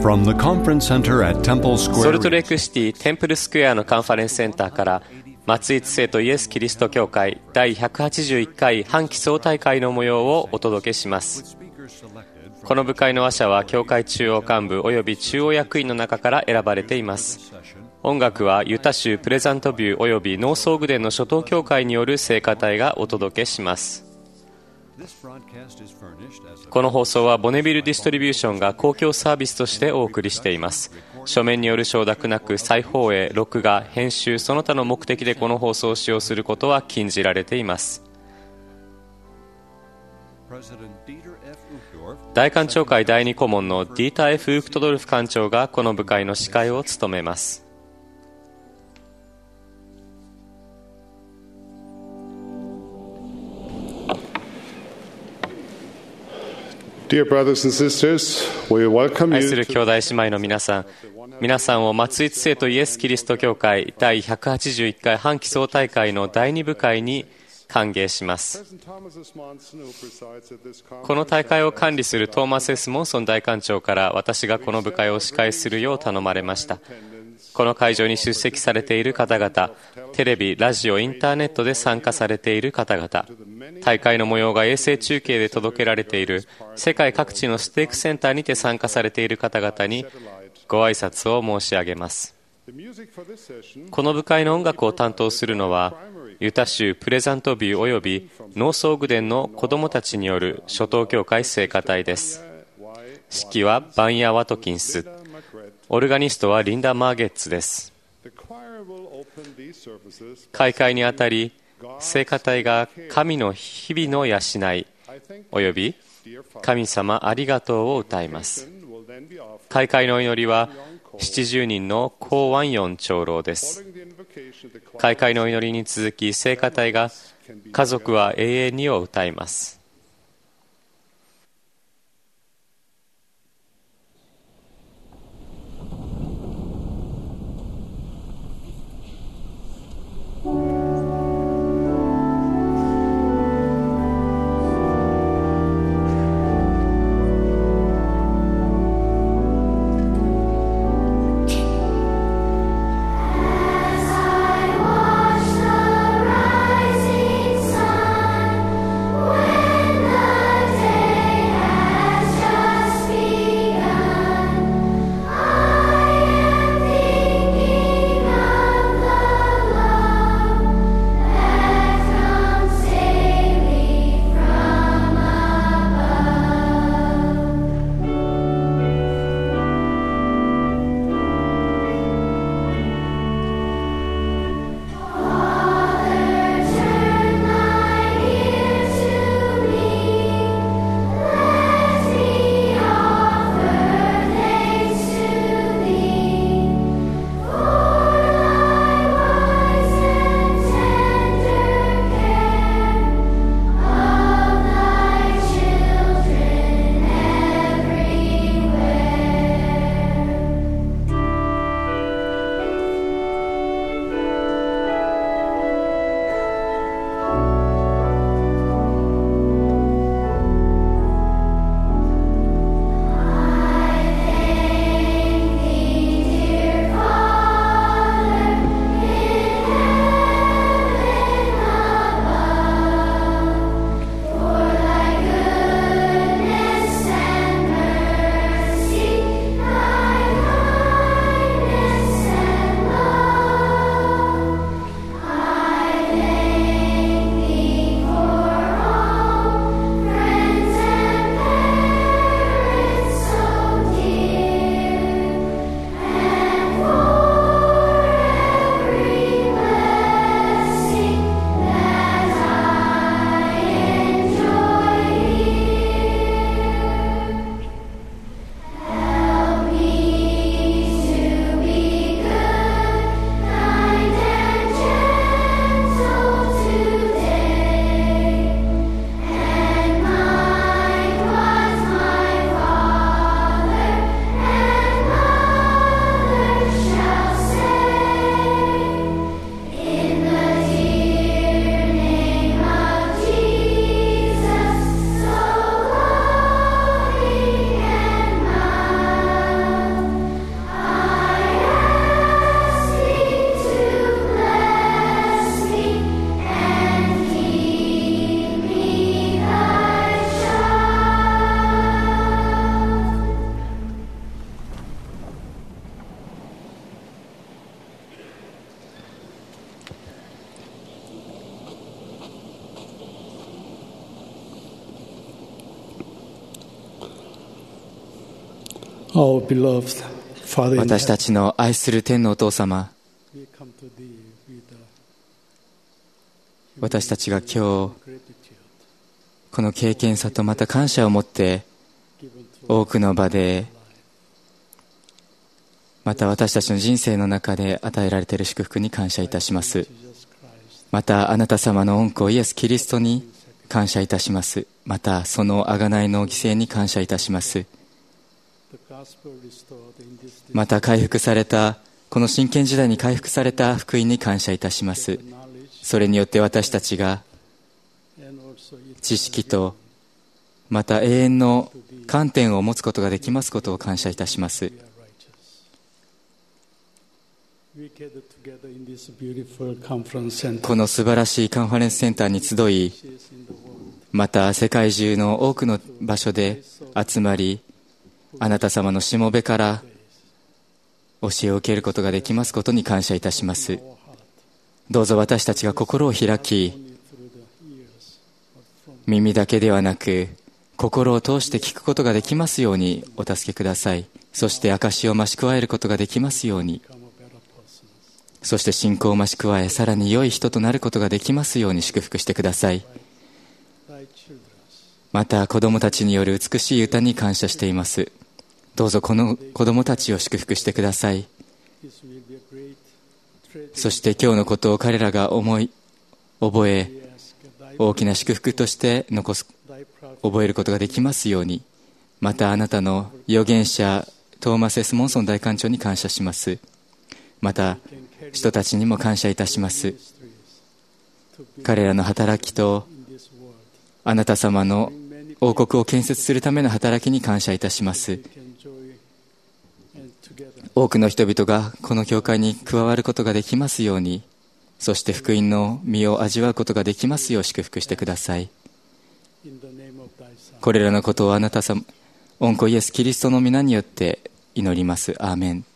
From the Conference Center at Temple ソルト Square レイクシティテンプルスクエアのカンファレンスセンターから松井知世とイエス・キリスト教会第181回半期総大会の模様をお届けします。この部会の話者は教会中央幹部および中央役員の中から選ばれています。音楽はユタ州プレザントビューおよびノースオグデンの初等教会による聖歌隊がお届けします。この放送はボネビルディストリビューションが公共サービスとしてお送りしています。書面による承諾なく再放映、録画、編集その他の目的でこの放送を使用することは禁じられています。大官庁会第2顧問のディーター・F・ウークトドルフ官長がこの部会の司会を務めます。 Dear brothers and sisters, we welcome 愛 you する兄弟姉妹の皆さんを松井知世とイエス・キリスト教会第181回半期総大会の第2部会に歓迎します。この大会を管理するトーマス・S・モンソン大官長から私がこの部会を司会するよう頼まれました。この会場に出席されている方々、テレビ、ラジオ、インターネットで参加されている方々、大会の模様が衛星中継で届けられている世界各地のステークセンターにて参加されている方々にご挨拶を申し上げます。この部会の音楽を担当するのはユタ州プレザントビューおよびノースオグデンの子どもたちによる初等教会聖歌隊です。指揮はバンヤ・ワトキンス、オルガニストはリンダ・マーゲッツです。開会にあたり聖歌隊が神の日々の養いおよび神様ありがとうを歌います。開会の祈りは70人のコー・ワンヨン長老です。開会の祈りに続き聖歌隊が家族は永遠にを歌います。 Rising sun, Our beloved Father in 私た heaven, ちの愛する天のお父様、 we come to thee with 私たちが今日 gratitude この経験さとまた感謝を持って given to 多くの場でまた私たちの人生の中で与えられている祝福に感謝いたします。 Jesus Christ. またあなた様の御子イエス・キリストに感謝いたします。またその贖いの犠牲に感謝いたします。 The gospel restored in this また回復されたこの真剣時代に回復された福音に感謝いたします。 knowledge それによって私たちが and also eternal 知識とまた永遠の観点を持つことができますことを感謝いたします。 we are righteous. We gather together in this beautiful conference center この素晴らしいカンファレンスセンターに集い、 which is in the world. また世界中の多くの場所で集まり、あなた様のしもべから教えを受けることができますことに感謝いたします。 Our heart, どうぞ私たちが心を開き、 only through the ears, but from 耳だけではなく心を通して聞くことができますようにお助けください。そして証を増し加えることができますように、 become a better person. そして信仰を増し加え、さらに良い人となることができますように祝福してください。 Thy children, また子供たちによる美しい歌に感謝しています。どうぞこの子供たちを祝福してください。 this will be a great treasure. そして今日のことを彼らが覚え We ask thy, 大きな祝福として残す thy prophet 覚えることができますように。またあなたの預言者トーマス・エス・モンソン大官長に感謝します。また can carry 人たちにも感謝いたします。 ministries to be 彼らの働きと in this world. あなた様の Many 王国を建設するための働きに感謝いたします。 we can joy and together 多くの人々がこの教会に加わることができますように、そして福音の実を味わうことができますよう祝福してください。 in the name of thy Son. これらのことをあなた様、御子イエス・キリストの皆によって祈ります。アーメン。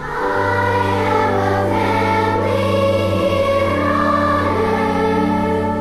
「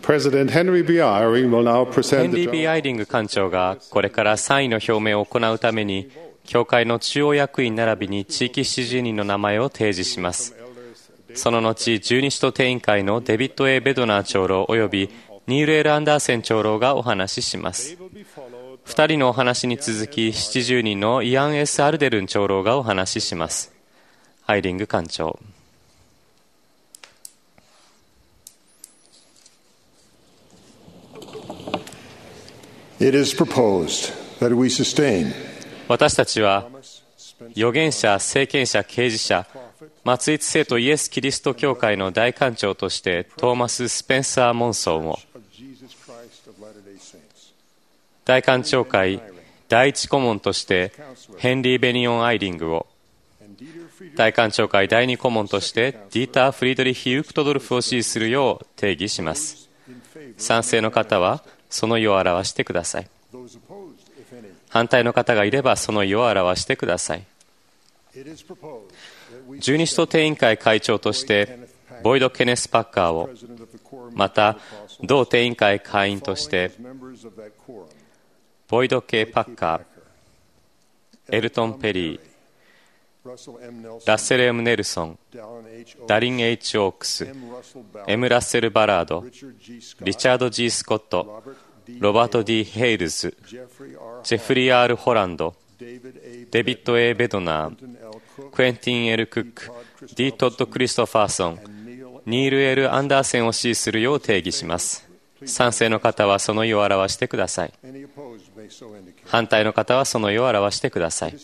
President Henry B. Eyring will now ヘ present ン the リー・ B ・アイリング館長がこれから賛意の表明を行うために教会の中央役員並びに地域七十人の名前を提示します。その後、十二使徒定員会のデビッド・ A ・ベドナー長老およびニール・エル・アンダーセン長老がお話しします。2人のお話に続き、70人のイアン・ S ・アルデルン長老がお話しします。アイリング館長。 It is proposed that we sustain 私たちは預言者、聖賢者、啓示者、末一聖徒イエス・キリスト教会の大館長としてトーマス・スペンサー・モンソンを、大館長会第一顧問としてヘンリー・ベニオン・アイリングを、大館長会第二顧問としてディーター・フリードリヒ・ウクトドルフを支持するよう定義します。賛成の方はその意を表してください。反対の方がいればその意を表してください。十二使徒定員会会長としてボイド・ケネス・パッカーを、また同定員会会員としてボイド・K・パッカー、エルトン・ペリー、ラッセル・M・ネルソン、ダリン・ H ・オークス、M・ラッセル・バラード、リチャード・ G ・スコット、ロバート・ D ・ヘイルズ、ジェフリー・ R ・ホランド、デビッド・ A ・ベドナー、クエンティン・ L ・クック、D ・トッド・クリストファーソン、ニール・ L ・アンダーセンを支持するよう定義します。賛成の方はその意を表してください。反対の方はその意を表してください。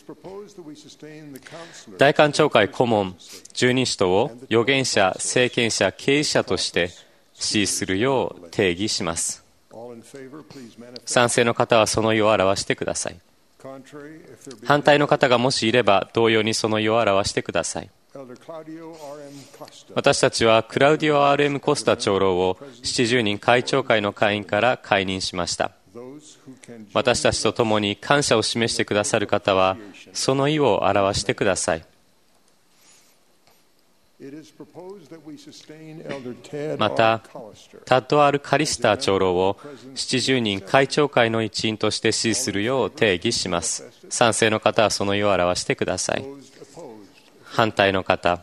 大館長会顧問十二使徒を預言者、聖賢者、啓示者として支持するよう定義します。賛成の方はその意を表してください。反対の方がもしいれば同様にその意を表してください。私たちはクラウディオ・ R.M. コスタ長老を70人会長会の会員から解任しました。私たちと共に感謝を示してくださる方はその意を表してください。またタッド・アル・カリスター長老を70人会長会の一員として支持するよう定義します。賛成の方はその意を表してください。反対の方、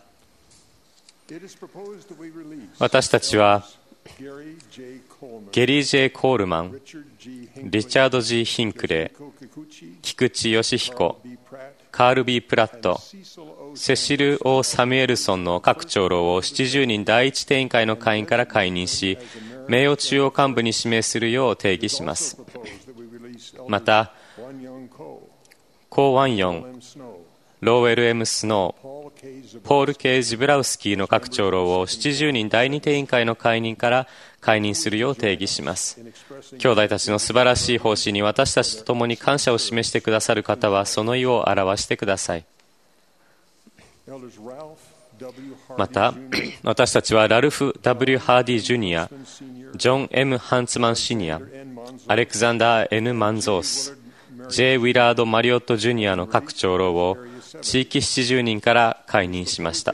私たちはゲリー・J・コールマン、リチャード・ G ・ヒンクレイ、菊池義彦、カール・ B ・プラット、セシル・オー・サミュエルソンの各長老を70人第一定員会の会員から解任し、名誉中央幹部に指名するよう定義します。またコー・ワンヨン、ローウェル・ M ・スノー、ポール・K ・ジブラウスキーの各長老を70人第二定員会の会員から解任するよう定義します。兄弟たちの素晴らしい奉仕に私たちと共に感謝を示してくださる方はその意を表してください。また私たちはラルフ・ W ・ハーディ・ジュニア、ジョン・ M ・ハンツマン・シニア、アレクザンダー・ N ・マンゾース、J ・ウィラード・マリオット・ジュニアの各長老を地域70人から解任しました。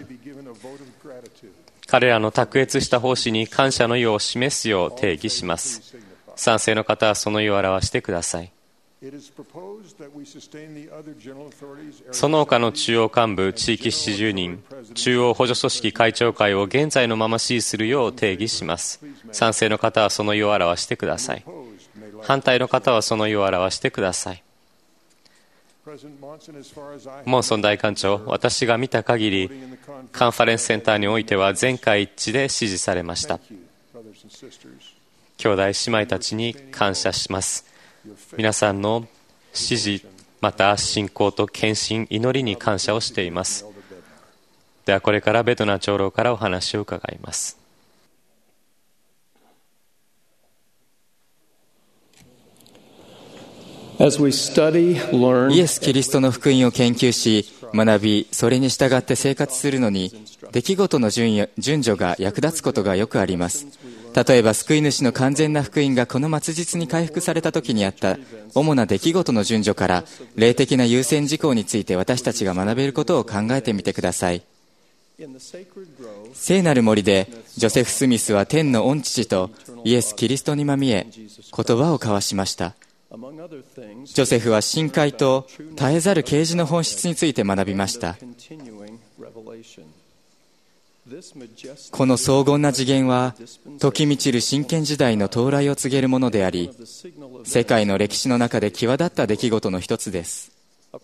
彼らの卓越した奉仕に感謝の意を示すよう定義します。賛成の方はその意を表してください。その他の中央幹部、地域70人、中央補助組織会長会を現在のまま支持するよう定義します。賛成の方はその意を表してください。反対の方はその意を表してください。モンソン大館長、私が見た限りカンファレンスセンターにおいては全会一致で支持されました。兄弟姉妹たちに感謝します。皆さんの支持、また信仰と献身、祈りに感謝をしています。ではこれからベドナ長老からお話を伺います。 イエス・キリストの福音を研究し、学び、それに従って生活するのに、出来事の順序が役立つことがよくあります。例えば、救い主の完全な福音がこの末日に回復された時にあった主な出来事の順序から、霊的な優先事項について私たちが学べることを考えてみてください。聖なる森で、ジョセフ・スミスは天の御父とイエス・キリストにまみえ、言葉を交わしました。ジョセフは深海と絶えざる啓示の本質について学びました。この荘厳な次元は、時満ちる真剣時代の到来を告げるものであり、世界の歴史の中で際立った出来事の一つです。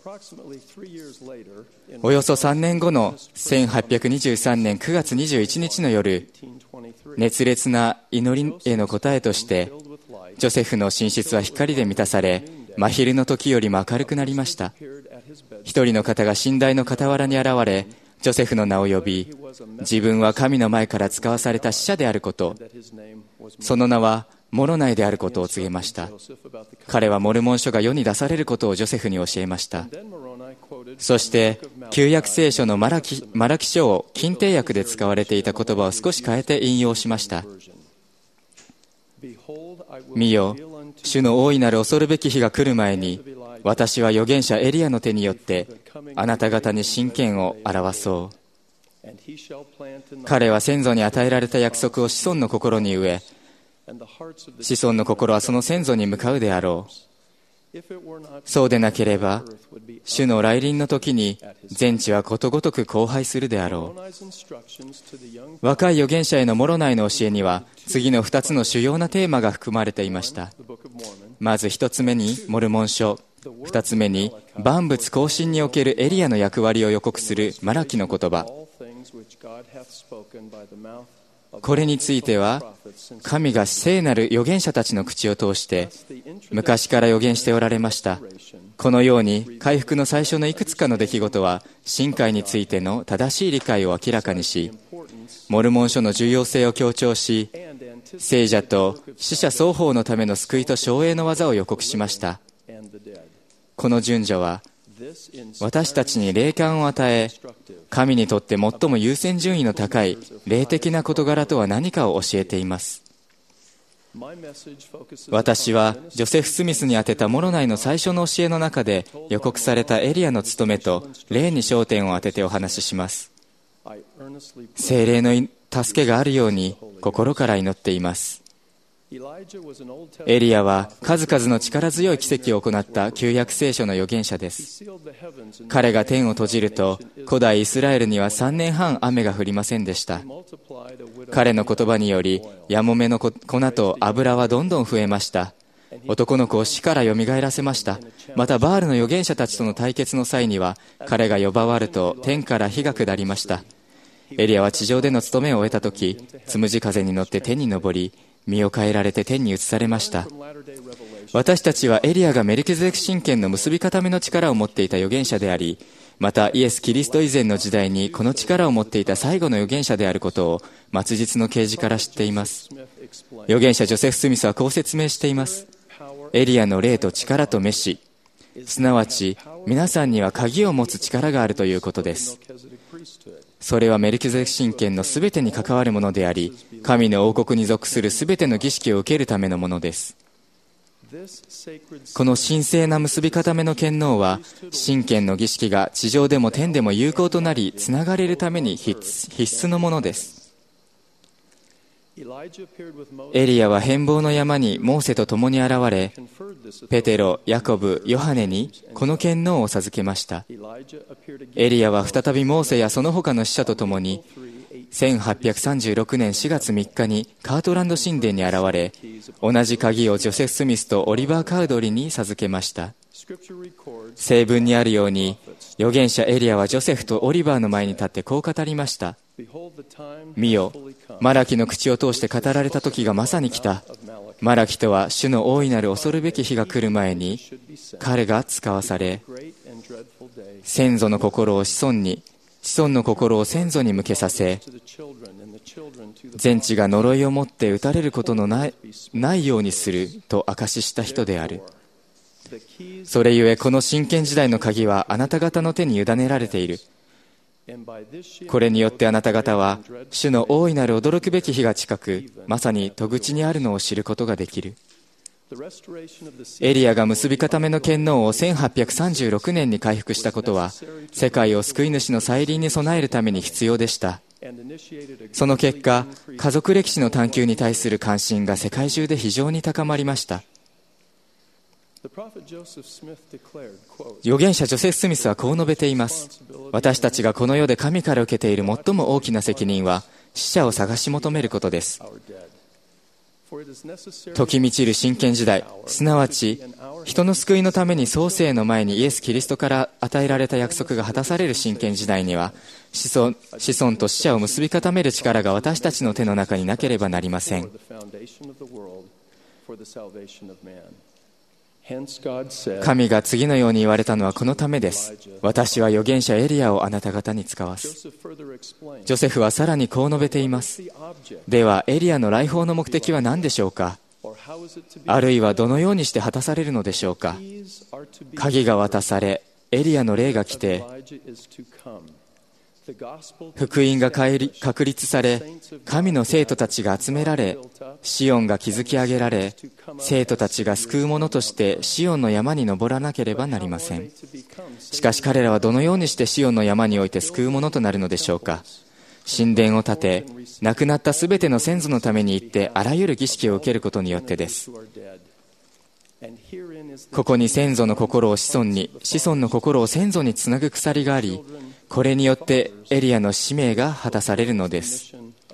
およそ3年後の1823年9月21日の夜、熱烈な祈りへの答えとして、ジョセフの寝室は光で満たされ、真昼の時よりも明るくなりました。一人の方が寝台の傍らに現れ、ジョセフの名を呼び、自分は神の前から使わされた使者であること、その名はモロナイであることを告げました。彼はモルモン書が世に出されることをジョセフに教えました。そして旧約聖書のマラキ書を近帝訳で使われていた言葉を少し変えて引用しました。見よ、主の大いなる恐るべき日が来る前に、私は預言者エリアの手によってあなた方に真剣を表そう。彼は先祖に与えられた約束を子孫の心に植え、子孫の心はその先祖に向かうであろう。そうでなければ、主の来臨の時に全地はことごとく荒廃するであろう。若い預言者へのモロナイの教えには、次の2つの主要なテーマが含まれていました。まず1つ目にモルモン書、2つ目に万物更新におけるエリアの役割を予告するマラキの言葉。これについては、神が聖なる預言者たちの口を通して昔から預言しておられました。このように回復の最初のいくつかの出来事は、神界についての正しい理解を明らかにし、モルモン書の重要性を強調し、聖者と死者双方のための救いと証栄の技を予告しました。この順序は、私たちに霊感を与え、神にとって最も優先順位の高い霊的な事柄とは何かを教えています。私はジョセフ・スミスに宛てたモロナイの最初の教えの中で予告されたエリアの務めと霊に焦点を当ててお話しします。聖霊の助けがあるように心から祈っています。エリアは数々の力強い奇跡を行った旧約聖書の預言者です。彼が天を閉じると、古代イスラエルには3年半雨が降りませんでした。彼の言葉により、ヤモメの粉と油はどんどん増えました。男の子を死からよみがえらせました。またバールの預言者たちとの対決の際には、彼が呼ばわると天から火が下りました。エリアは地上での務めを終えたとき、つむじ風に乗って天に昇り、身を変えられて天に移されました。私たちはエリアがメルキゼデク神権の結び固めの力を持っていた預言者であり、またイエス・キリスト以前の時代にこの力を持っていた最後の預言者であることを末日の啓示から知っています。預言者ジョセフ・スミスはこう説明しています。エリアの霊と力と召し、すなわち皆さんには鍵を持つ力があるということです。それはメルキゼデク神権のすべてに関わるものであり、神の王国に属するすべての儀式を受けるためのものです。この神聖な結び固めの権能は、神権の儀式が地上でも天でも有効となり、つながれるために必須のものです。エリアは変貌の山にモーセと共に現れ、ペテロ、ヤコブ、ヨハネにこの権能を授けました。エリアは再びモーセやその他の使者と共に、1836年4月3日にカートランド神殿に現れ、同じ鍵をジョセフ・スミスとオリバー・カウドリに授けました。聖文にあるように、預言者エリアはジョセフとオリバーの前に立ってこう語りました。見よ、マラキの口を通して語られた時がまさに来た。マラキとは主の大いなる恐るべき日が来る前に彼が使わされ、先祖の心を子孫に、子孫の心を先祖に向けさせ、全地が呪いをもって打たれることのないようにすると証しした人である。それゆえこの真剣時代の鍵はあなた方の手に委ねられている。これによってあなた方は主の大いなる驚くべき日が近く、まさに戸口にあるのを知ることができる。エリアが結び固めの権能を1836年に回復したことは、世界を救い主の再臨に備えるために必要でした。 その結果、家族歴史の探求に対する関心が世界中で非常に高まりました。預言者ジョセフ・スミスはこう述べています。私たちがこの世で神から受けている最も大きな責任は死者を探し求めることです。時満ちる真剣時代、すなわち人の救いのために創世の前にイエス・キリストから与えられた約束が果たされる真剣時代には、子孫と死者を結び固める力が私たちの手の中になければなりません。神が次のように言われたのはこのためです。私は預言者エリアをあなた方に使わす。ジョセフはさらにこう述べています。ではエリアの来訪の目的は何でしょうか。あるいはどのようにして果たされるのでしょうか。鍵が渡され、エリアの霊が来て、福音が確立され、神の生徒たちが集められ、シオンが築き上げられ、生徒たちが救う者としてシオンの山に登らなければなりません。しかし彼らはどのようにしてシオンの山において救う者となるのでしょうか。神殿を建て、亡くなったすべての先祖のために行ってあらゆる儀式を受けることによってです。ここに先祖の心を子孫に、子孫の心を先祖につなぐ鎖があり、これによってエリアの使命が果たされるのです。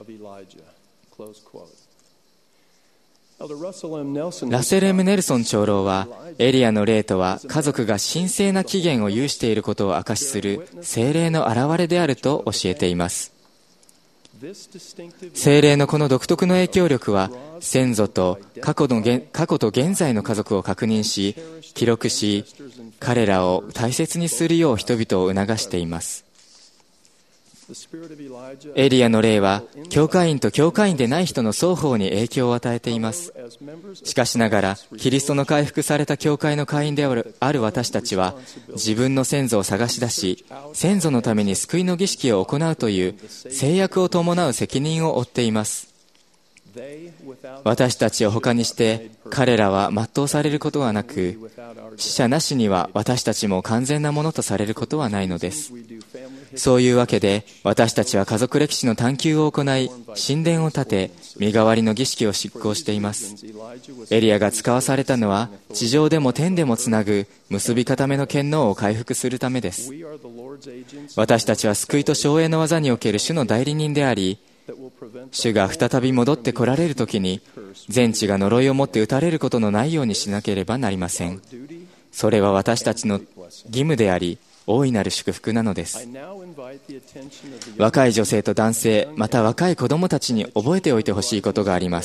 ラセル・M・ネルソン長老は、エリアの霊とは家族が神聖な起源を有していることを証しする聖霊の現れであると教えています。聖霊のこの独特の影響力は、先祖と過去と現在の家族を確認し、記録し、彼らを大切にするよう人々を促しています。エリアの霊は教会員と教会員でない人の双方に影響を与えています。しかしながらキリストの回復された教会の会員である私たちは、自分の先祖を探し出し、先祖のために救いの儀式を行うという制約を伴う責任を負っています。私たちを他にして彼らは全うされることはなく、死者なしには私たちも完全なものとされることはないのです。そういうわけで、私たちは家族歴史の探求を行い、神殿を建て、身代わりの儀式を執行しています。エリアが使わされたのは、地上でも天でもつなぐ結び固めの権能を回復するためです。私たちは救いと証栄の技における主の代理人であり、主が再び戻って来られるときに、全地が呪いをもって打たれることのないようにしなければなりません。それは私たちの義務であり、大いなる祝福なのです。若い女性と男性、また若い子供たちに覚えておいてほしいことがあります。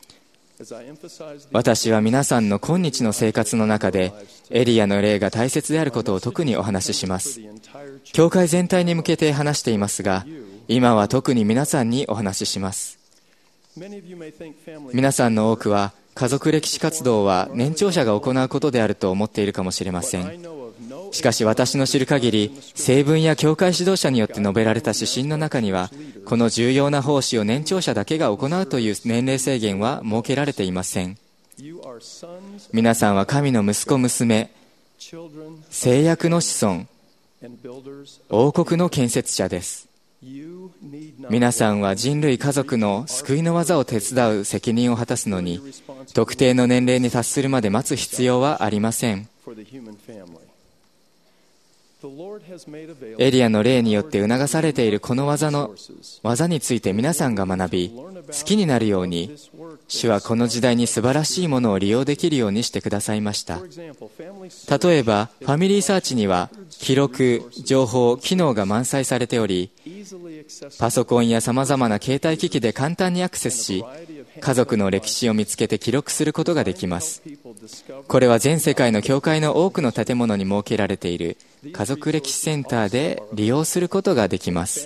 私は皆さんの今日の生活の中で、エリアの霊が大切であることを特にお話しします。教会全体に向けて話していますが、今は特に皆さんにお話しします。皆さんの多くは、家族歴史活動は年長者が行うことであると思っているかもしれません。しかし私の知る限り、聖文や教会指導者によって述べられた指針の中には、この重要な奉仕を年長者だけが行うという年齢制限は設けられていません。皆さんは神の息子娘、聖約の子孫、王国の建設者です。皆さんは人類家族の救いの技を手伝う責任を果たすのに、特定の年齢に達するまで待つ必要はありません。エリアの霊によって促されているこの技について皆さんが学び、好きになるように、主はこの時代に素晴らしいものを利用できるようにしてくださいました。例えば、ファミリーサーチには記録、情報、機能が満載されており、パソコンや様々な携帯機器で簡単にアクセスし、家族の歴史を見つけて記録することができます。これは全世界の教会の多くの建物に設けられている家族歴史センターで利用することができます。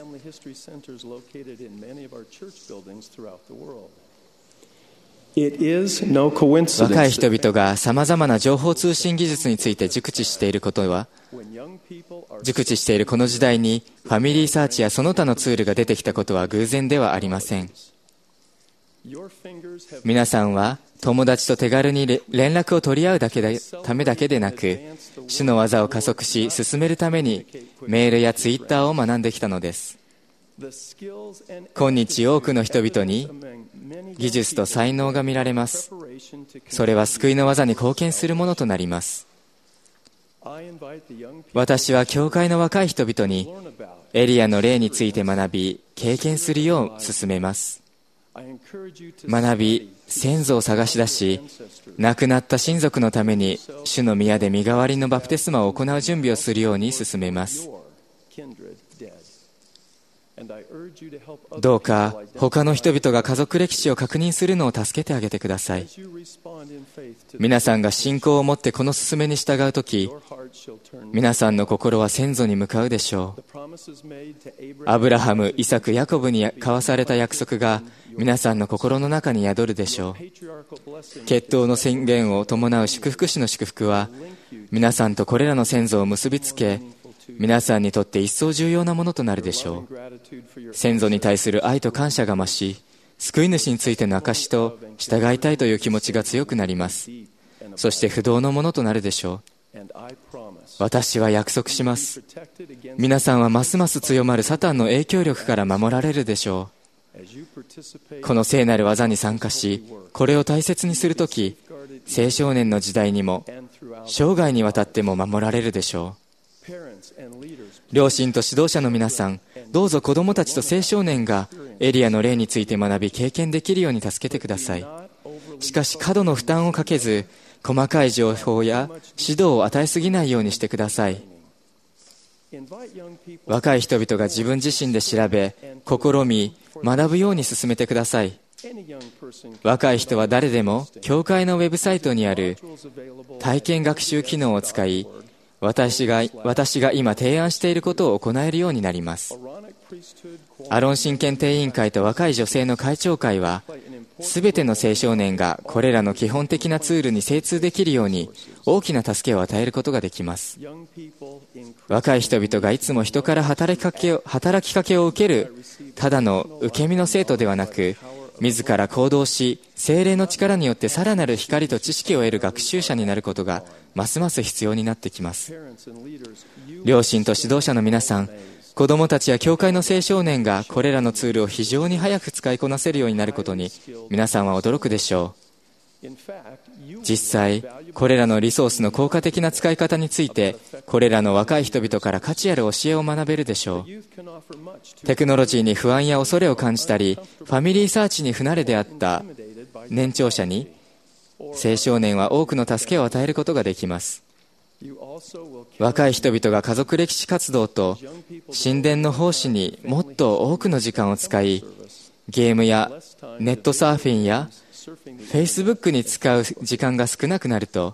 若い人々がさまざまな情報通信技術について熟知しているこの時代にファミリーサーチやその他のツールが出てきたことは偶然ではありません。皆さんは友達と手軽に連絡を取り合うためだけでなく、主の技を加速し進めるためにメールやツイッターを学んできたのです。 今日多くの人々に技術と才能が見られます。それは救いの技に貢献するものとなります。私は教会の若い人々にエリアの霊について学び経験するよう勧めます。学び、先祖を探し出し、亡くなった親族のために主の宮で身代わりのバプテスマを行う準備をするように勧めます。どうか他の人々が家族歴史を確認するのを助けてあげてください。皆さんが信仰を持ってこの勧めに従うとき、皆さんの心は先祖に向かうでしょう。アブラハム、イサク、ヤコブに交わされた約束が皆さんの心の中に宿るでしょう。血統の宣言を伴う祝福主の祝福は皆さんとこれらの先祖を結びつけ、皆さんにとって一層重要なものとなるでしょう。先祖に対する愛と感謝が増し、救い主についての証と従いたいという気持ちが強くなります。そして不動のものとなるでしょう。私は約束します。皆さんはますます強まるサタンの影響力から守られるでしょう。この聖なる技に参加し、これを大切にするとき、青少年の時代にも生涯にわたっても守られるでしょう。両親と指導者の皆さん、どうぞ子供たちと青少年がエリアの霊について学び経験できるように助けてください。しかし過度の負担をかけず、細かい情報や指導を与えすぎないようにしてください。若い人々が自分自身で調べ、試み、学ぶように進めてください。若い人は誰でも教会のウェブサイトにある体験学習機能を使い、私が今提案していることを行えるようになります。アロン神検定委員会と若い女性の会長会は、すべての青少年がこれらの基本的なツールに精通できるように大きな助けを与えることができます。若い人々がいつも人から働きかけを受けるただの受け身の生徒ではなく、自ら行動し、聖霊の力によってさらなる光と知識を得る学習者になることがますます必要になってきます。両親と指導者の皆さん、子どもたちや教会の青少年がこれらのツールを非常に早く使いこなせるようになることに皆さんは驚くでしょう。実際、これらのリソースの効果的な使い方について、これらの若い人々から価値ある教えを学べるでしょう。テクノロジーに不安や恐れを感じたり、ファミリーサーチに不慣れであった年長者に、青少年は多くの助けを与えることができます。若い人々が家族歴史活動と神殿の奉仕にもっと多くの時間を使い、ゲームやネットサーフィンやFacebook に使う時間が少なくなると、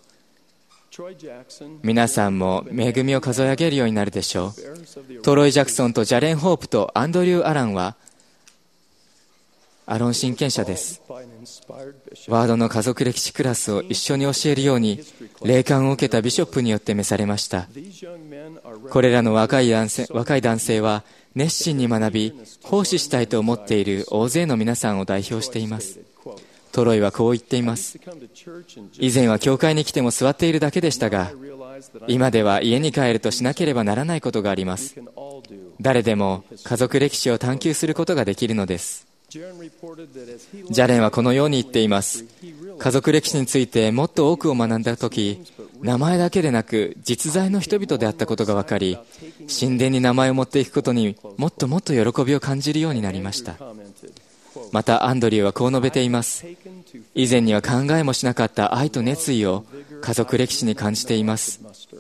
皆さんも恵みを数え上げるようになるでしょう。トロイ・ジャクソンとジャレン・ホープとアンドリュー・アランはアロン神権者です。ワードの家族歴史クラスを一緒に教えるように霊感を受けたビショップによって召されました。これらの若い男性は熱心に学び奉仕したいと思っている大勢の皆さんを代表しています。トロイはこう言っています。以前は教会に来ても座っているだけでしたが、今では家に帰るとしなければならないことがあります。誰でも家族歴史を探求することができるのです。ジャレンはこのように言っています。家族歴史についてもっと多くを学んだとき、名前だけでなく実在の人々であったことが分かり、神殿に名前を持っていくことにもっともっと喜びを感じるようになりました。またアンドリューはこう述べています。以前には考えもしなかった愛と熱意を家族歴史に感じています。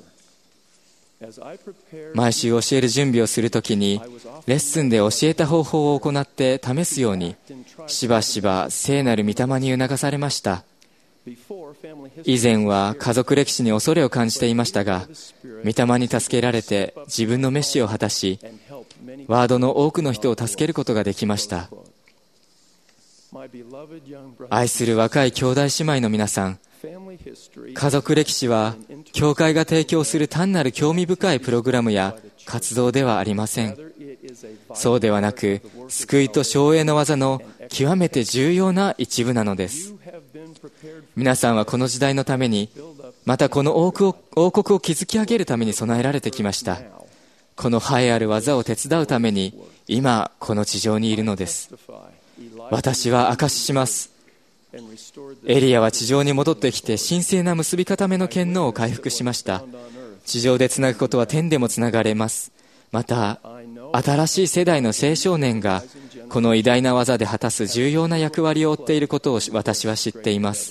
毎週教える準備をするときに、レッスンで教えた方法を行って試すように、しばしば聖なる御霊に促されました。以前は家族歴史に恐れを感じていましたが、御霊に助けられて自分の召しを果たし、ワードの多くの人を助けることができました。愛する若い兄弟姉妹の皆さん、家族歴史は教会が提供する単なる興味深いプログラムや活動ではありません。そうではなく、救いと証栄の技の極めて重要な一部なのです。皆さんはこの時代のために、またこの王国を築き上げるために備えられてきました。 この栄えある技を手伝うために今この地上にいるのです。私は証しします。エリアは地上に戻ってきて神聖な結び固めの権能を回復しました。地上でつなぐことは天でもつながれます。また新しい世代の青少年がこの偉大な技で果たす重要な役割を負っていることを私は知っています。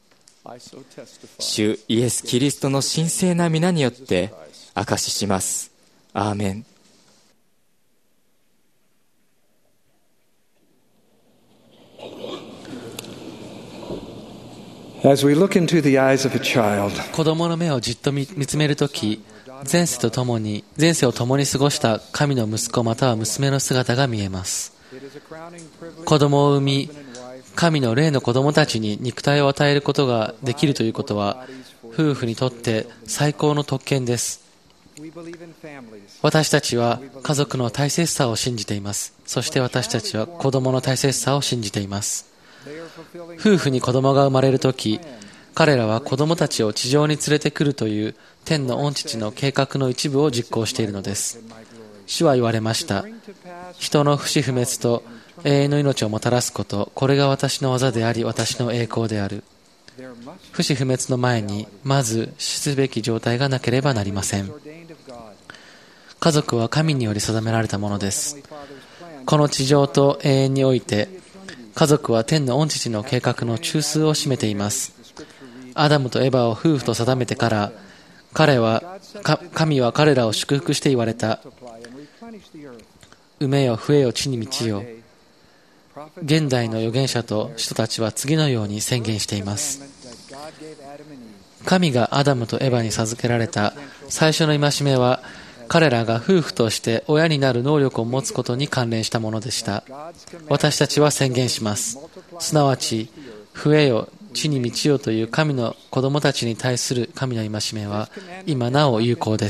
主イエス・キリストの神聖な皆によって証しします。アーメン。 子供の目をじっと見つめるとき、前世を共に過ごした神の息子または娘の姿が見えます。子供を産み、神の霊の子供たちに肉体を与えることができるということは、夫婦にとって最高の特権です。私たちは家族の大切さを信じています。そして私たちは子供の大切さを信じています。夫婦に子供が生まれるとき、彼らは子供たちを地上に連れてくるという天の御父の計画の一部を実行しているのです。主は言われました。人の不死不滅と永遠の命をもたらすこと、これが私の技であり私の栄光である。不死不滅の前にまず死すべき状態がなければなりません。家族は神により定められたものです。この地上と永遠において家族は天の御父の計画の中枢を占めています。アダムとエバを夫婦と定めてから神は彼らを祝福して言われた。埋めよ増えよ地に満ちよ。現代の預言者と使徒たちは次のように宣言しています。神がアダムとエバに授けられた最初の戒めは、彼らが夫婦として親になる能力を持つことに関連したものでした。私たちは宣言します。すなわち、増えよ地に満ちよという神の子供たちに対する神の戒めは今なお有効です。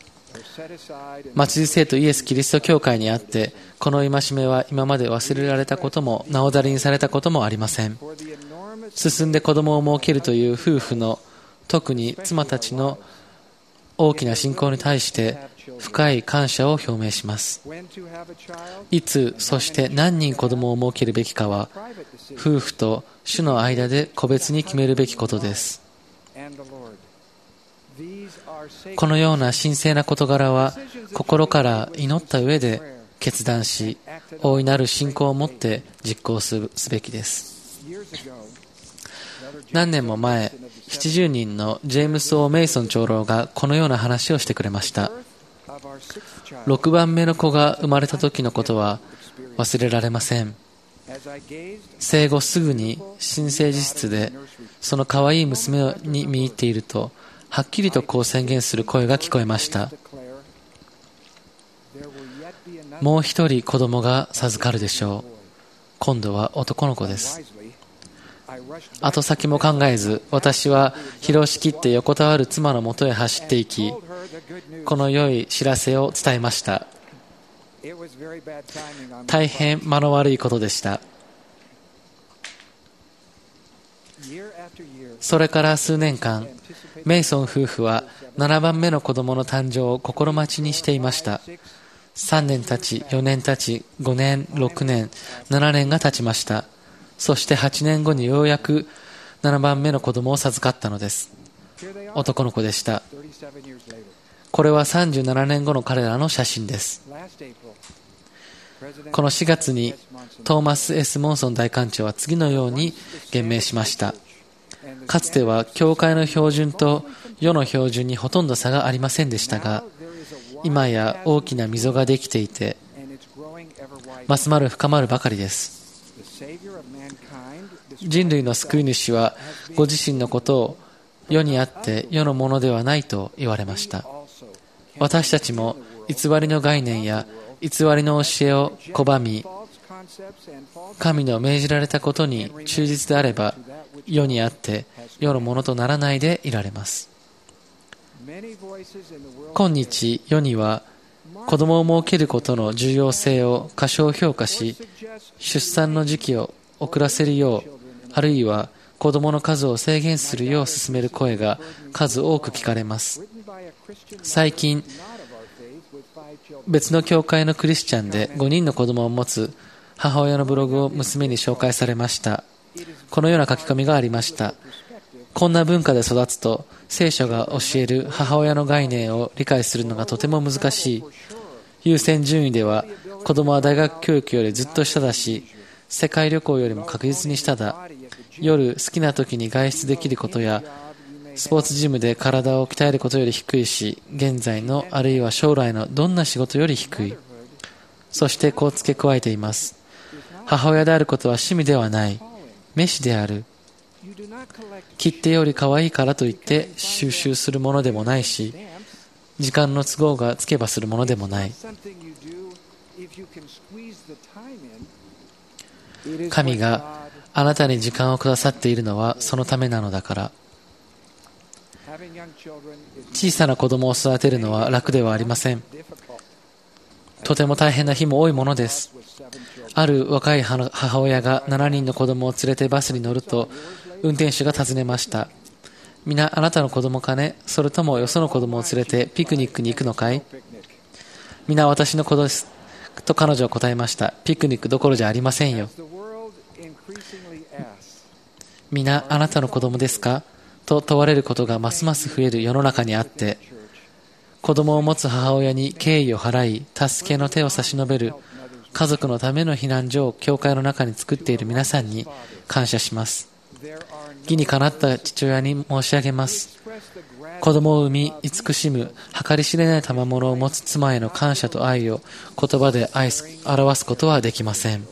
末日聖徒イエス・キリスト教会にあって、この戒めは今まで忘れられたこともなおざりにされたこともありません。進んで子供を設けるという夫婦の、特に妻たちの大きな信仰に対して深い感謝を表明します。いつ、そして何人子供を設けるべきかは、夫婦と主の間で個別に決めるべきことです。このような神聖な事柄は、心から祈った上で決断し、大いなる信仰を持って実行すべきです。何年も前、70人のジェームス・オー・メイソン長老がこのような話をしてくれました。6番目の子が生まれた時のことは忘れられません。生後すぐに新生児室でその可愛い娘に見入っていると、はっきりとこう宣言する声が聞こえました。もう一人子供が授かるでしょう。今度は男の子です。後先も考えず、私は疲労しきって横たわる妻のもとへ走っていき、この良い知らせを伝えました。大変間の悪いことでした。それから数年間、メイソン夫婦は7番目の子供の誕生を心待ちにしていました。3年経ち、4年経ち、5年、6年、7年が経ちました。そして8年後にようやく7番目の子供を授かったのです。男の子でした。これは37年後の彼らの写真です。この4月にトーマス・ S ・モンソン大官長は次のように言明しました。かつては教会の標準と世の標準にほとんど差がありませんでしたが、今や大きな溝ができていて、ますまる深まるばかりです。人類の救い主はご自身のことを世にあって世のものではないと言われました。私たちも偽りの概念や偽りの教えを拒み、神の命じられたことに忠実であれば、世にあって世のものとならないでいられます。今日世には子供を設けることの重要性を過小評価し、出産の時期を遅らせるよう、あるいは子供の数を制限するよう勧める声が数多く聞かれます。最近、 別の教会のクリスチャンで5人の子供を持つ母親のブログを娘に紹介されました。このような書き込みがありました。こんな文化で育つと聖書が教える母親の概念を理解するのがとても難しい。優先順位では子供は大学教育よりずっと下だし、世界旅行よりも確実に下だ。夜好きな時に外出できることやスポーツジムで体を鍛えることより低いし、現在のあるいは将来のどんな仕事より低い。そしてこう付け加えています。母親であることは趣味ではない。召しである。切手より可愛いからといって収集するものでもないし、時間の都合がつけばするものでもない。神があなたに時間をくださっているのはそのためなのだから。小さな子供を育てるのは楽ではありません。とても大変な日も多いものです。ある若い母親が7人の子供を連れてバスに乗ると、運転手が尋ねました。皆あなたの子供かね、それともよその子供を連れてピクニックに行くのかい？皆私の子です。と彼女は答えました。ピクニックどころじゃありませんよ。皆あなたの子供ですか？と問われることがますます増える世の中にあって、子供を持つ母親に敬意を払い、助けの手を差し伸べる家族のための避難所を教会の中に作っている皆さんに感謝します。義にかなった父親に申し上げます。子供を産み慈しむ計り知れない賜物を持つ妻への感謝と愛を言葉で表すことはできません。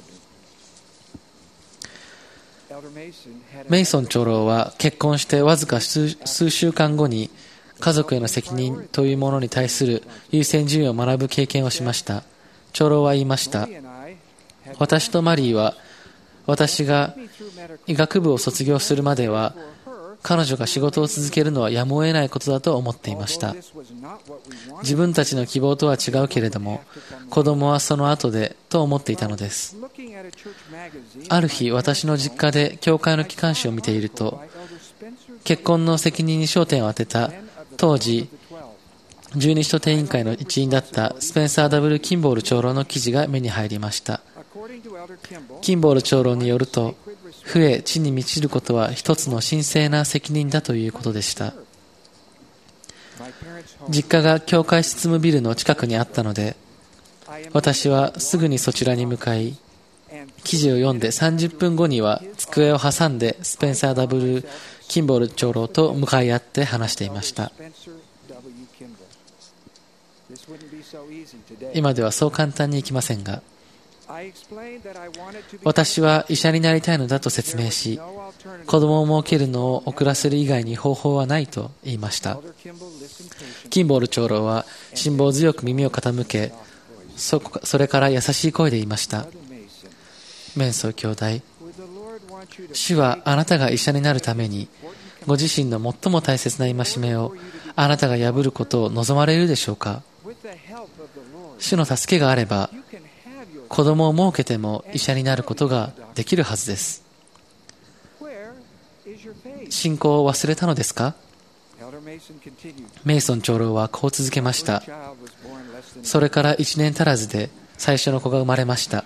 メイソン長老は結婚してわずか数週間後に家族への責任というものに対する優先順位を学ぶ経験をしました。長老は言いました。私とマリーは私が医学部を卒業するまでは彼女が仕事を続けるのはやむを得ないことだと思っていました。自分たちの希望とは違うけれども子供はその後でと思っていたのです。ある日私の実家で教会の機関誌を見ていると、結婚の責任に焦点を当てた当時十二使徒典委員会の一員だったスペンサー・ W ・キンボール長老の記事が目に入りました。キンボール長老によると、父へ地に満ちることは一つの神聖な責任だということでした。実家が教会執務ビルの近くにあったので、私はすぐにそちらに向かい、記事を読んで30分後には机を挟んでスペンサー・ W ・キンボール長老と向かい合って話していました。今ではそう簡単にいきませんが、私は医者になりたいのだと説明し、子供を設けるのを遅らせる以外に方法はないと言いました。キンボール長老は辛抱強く耳を傾け、それから優しい声で言いました。メンソー兄弟、主はあなたが医者になるためにご自身の最も大切な戒めをあなたが破ることを望まれるでしょうか。主の助けがあれば子供を設けても医者になることができるはずです。信仰を忘れたのですか？メイソン長老はこう続けました。それから1年足らずで最初の子が生まれました。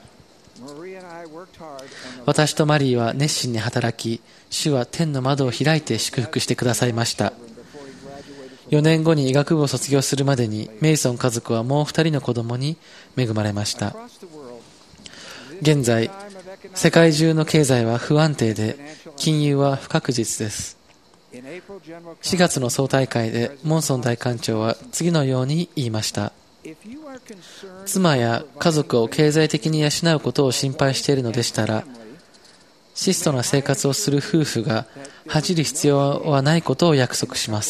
私とマリーは熱心に働き、主は天の窓を開いて祝福してくださいました。4年後に医学部を卒業するまでにメイソン家族はもう2人の子供に恵まれました。現在、世界中の経済は不安定で金融は不確実です。4月の総大会でモンソン大官長は次のように言いました。妻や家族を経済的に養うことを心配しているのでしたら、質素な生活をする夫婦が恥じる必要はないことを約束します。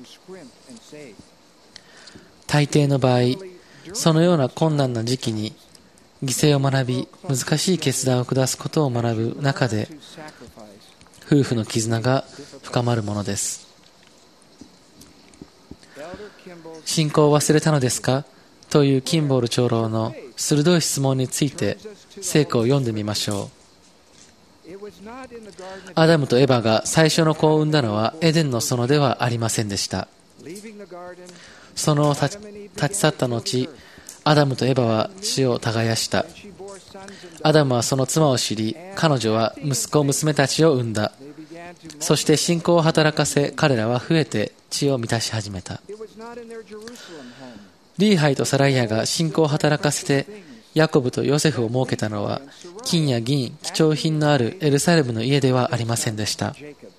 大抵の場合、そのような困難な時期に犠牲を学び、難しい決断を下すことを学ぶ中で、夫婦の絆が深まるものです。信仰を忘れたのですか？というキンボール長老の鋭い質問について聖句を読んでみましょう。アダムとエバが最初の子を産んだのはエデンの園ではありませんでした。園を立ち去った後、 アダムとエバは血を耕した。アダムはその妻を知り、彼女は息子娘たちを産んだ。そして信仰を働かせ、彼らは増えて地を満たし始めた。リーハイとサライヤが信仰を働かせてヤコブとヨセフを設けたのは、金や銀、貴重品のあるエルサレムの家ではありませんでした。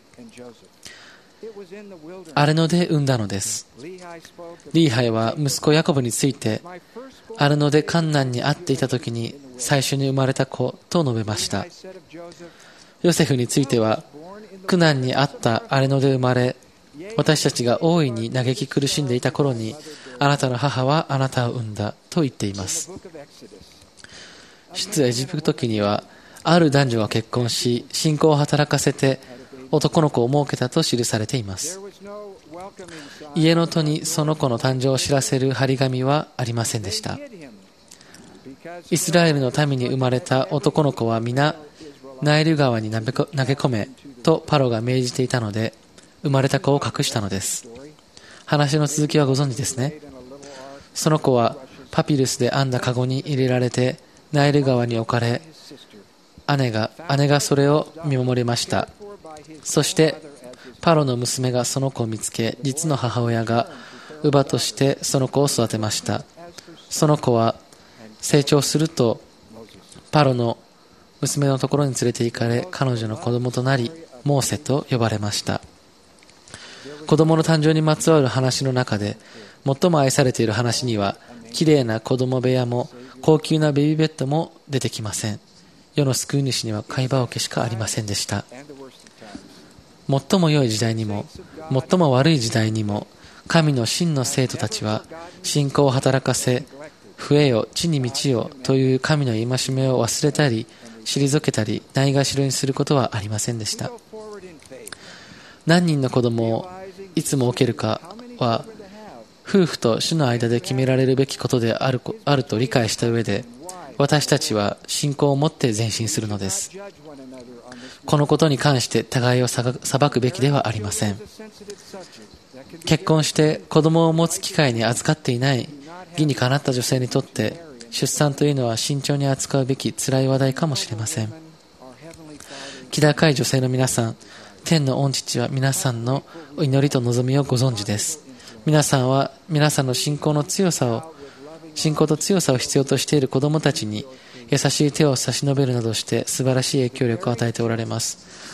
荒野で産んだのです。リーハイは息子ヤコブについて、荒野でカンナンに会っていた時に最初に生まれた子と述べました。ヨセフについては、苦難にあった荒野で生まれ、私たちが大いに嘆き苦しんでいた頃に、あなたの母はあなたを産んだと言っています。出エジプト記には、ある男女が結婚し、信仰を働かせて男の子を設けたと記されています。家の戸にその子の誕生を知らせる張り紙はありませんでした。イスラエルの民に生まれた男の子は皆ナイル川に投げ込めとパロが命じていたので、生まれた子を隠したのです。話の続きはご存知ですね。その子はパピルスで編んだカゴに入れられてナイル川に置かれ、姉がそれを見守りました。そしてパロの娘がその子を見つけ、実の母親が乳母としてその子を育てました。その子は成長するとパロの娘のところに連れて行かれ、彼女の子供となりモーセと呼ばれました。子供の誕生にまつわる話の中で最も愛されている話には、きれいな子供部屋も高級なベビーベッドも出てきません。世の救い主には貝羽桶しかありませんでした。最も良い時代にも最も悪い時代にも、神の真の生徒たちは信仰を働かせ、増えよ地に満ちよという神の戒めを忘れたり退けたりないがしろにすることはありませんでした。何人の子供をいつも受けるかは夫婦と主の間で決められるべきことであると理解した上で、私たちは信仰を持って前進するのです。このことに関して互いを裁くべきではありません。結婚して子供を持つ機会に預かっていない義にかなった女性にとって、出産というのは慎重に扱うべき辛い話題かもしれません。気高い女性の皆さん、天の御父は皆さんの祈りと望みをご存知です。皆さんは皆さんの信仰と強さを必要としている子供たちに優しい手を差し伸べるなどして素晴らしい影響力を与えておられます。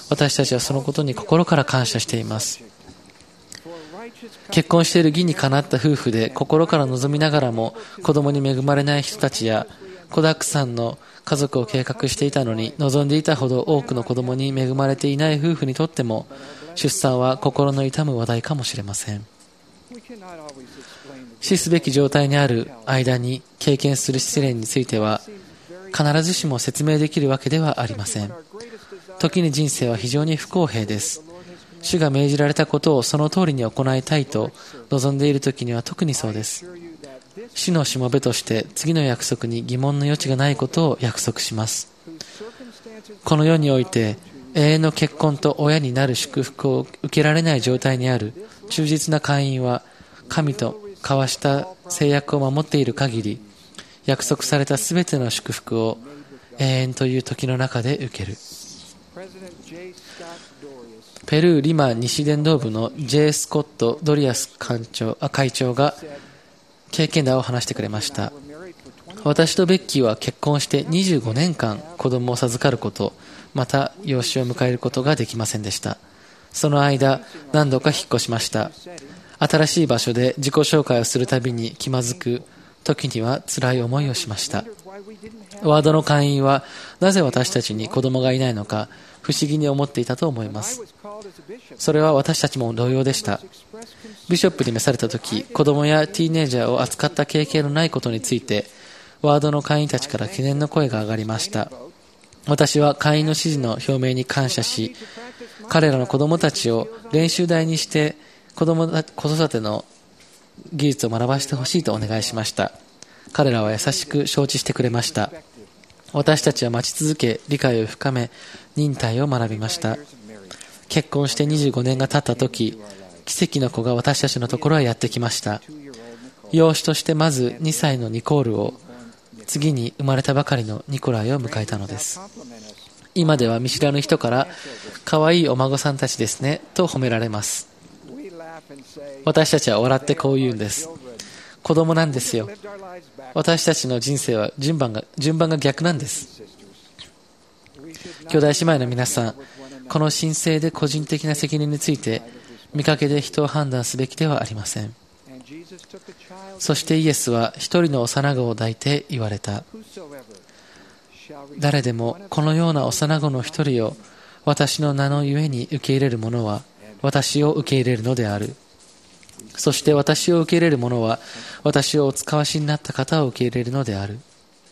私たちはそのことに心から感謝しています。結婚している義にかなった夫婦で心から望みながらも子供に恵まれない人たちや、子だくさんの家族を計画していたのに望んでいたほど多くの子供に恵まれていない夫婦にとっても、出産は心の痛む話題かもしれません。死すべき状態にある間に経験する試練については必ずしも説明できるわけではありません。時に人生は非常に不公平です。主が命じられたことをその通りに行いたいと望んでいる時には特にそうです。主のしもべとして次の約束に疑問の余地がないことを約束します。この世において永遠の結婚と親になる祝福を受けられない状態にある忠実な会員は、神と交わした誓約を守っている限り、約束されたすべての祝福を永遠という時の中で受ける。ペルー・リマ西伝道部の J. スコット・ドリアス会長が経験談を話してくれました。私とベッキーは結婚して25年間子供を授かること、また養子を迎えることができませんでした。その間何度か引っ越しました。新しい場所で自己紹介をするたびに気まずく、時には辛い思いをしました。ワードの会員はなぜ私たちに子供がいないのか不思議に思っていたと思います。それは私たちも同様でした。ビショップに召された時、子供やティーネイジャーを扱った経験のないことについてワードの会員たちから懸念の声が上がりました。私は会員の指示の表明に感謝し、彼らの子供たちを練習台にして子育ての技術を学ばせてほしいとお願いしました。彼らは優しく承知してくれました。私たちは待ち続け、理解を深め、忍耐を学びました。結婚して25年が経った時、奇跡の子が私たちのところへやってきました。 養子としてまず2歳のニコールを、次に生まれたばかりのニコライを迎えたのです。今では見知らぬ人から可愛いお孫さんたちですねと褒められます。私たちは笑ってこう言うんです。子供なんですよ。私たちの人生は順番が逆なんです。兄弟姉妹の皆さん、この神聖で個人的な責任について見かけで人を判断すべきではありません。そしてイエスは一人の幼子を抱いて言われた。誰でもこのような幼子の一人を私の名のゆえに受け入れる者は私を受け入れるのである。そして私を受け入れる者は私をお使わしになった方を受け入れるのである。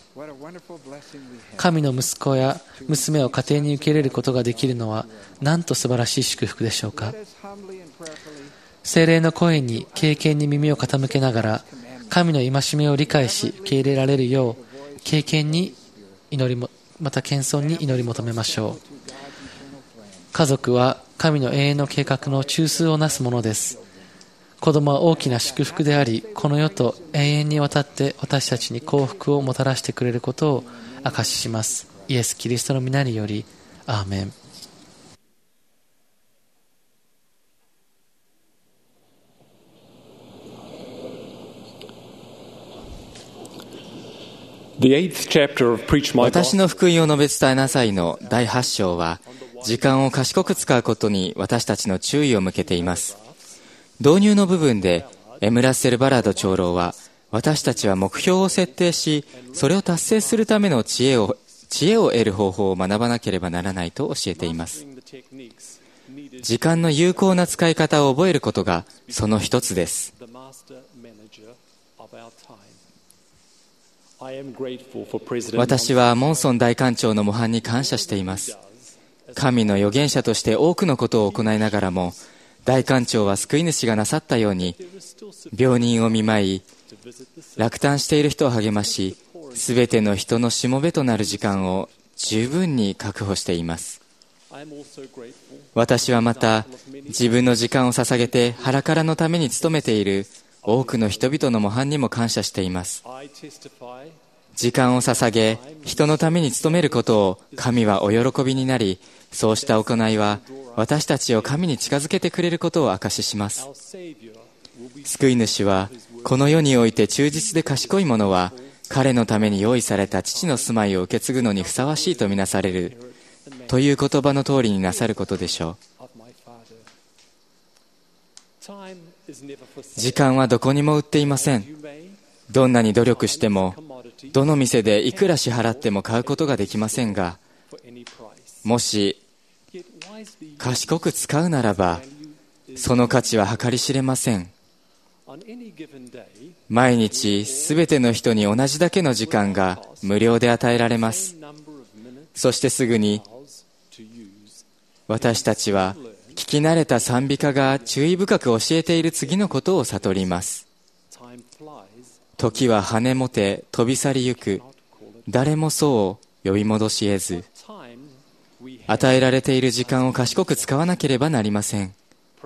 神の息子や娘を家庭に受け入れることができるのはなんと素晴らしい祝福でしょうか。聖霊の声に経験に耳を傾けながら神の戒めを理解し受け入れられるよう経験にまた謙遜に祈り求めましょう。家族は神の永遠の計画の中枢をなすものです。子供は大きな祝福であり、この世と永遠にわたって私たちに幸福をもたらしてくれることを証しします。イエス・キリストの皆によりアーメン。 私の福音を述べ伝えなさいの第8章は、時間を賢く使うことに私たちの注意を向けています。導入の部分でエム・ラッセル・バラード長老は、私たちは目標を設定し、それを達成するための知恵を得る方法を学ばなければならないと教えています。時間の有効な使い方を覚えることがその一つです。私はモンソン大官長の模範に感謝しています。神の預言者として多くのことを行いながらも、大官長は救い主がなさったように、病人を見舞い、落胆している人を励まし、すべての人のしもべとなる時間を十分に確保しています。私はまた、自分の時間を捧げて腹からのために努めている多くの人々の模範にも感謝しています。時間を捧げ、人のために努めることを神はお喜びになり、そうした行いは私たちを神に近づけてくれることを証しします。救い主は、この世において忠実で賢い者は、彼のために用意された父の住まいを受け継ぐのにふさわしいとみなされるという言葉の通りになさることでしょう。時間はどこにも売っていません。どんなに努力しても、どの店でいくら支払っても買うことができませんが、もし賢く使うならば、その価値は計り知れません。毎日すべての人に同じだけの時間が無料で与えられます。そしてすぐに私たちは聞き慣れた賛美歌が注意深く教えている次のことを悟ります。時は跳ねもて飛び去りゆく。誰もそう呼び戻し得ず。与えられている時間を賢く使わなければなりません。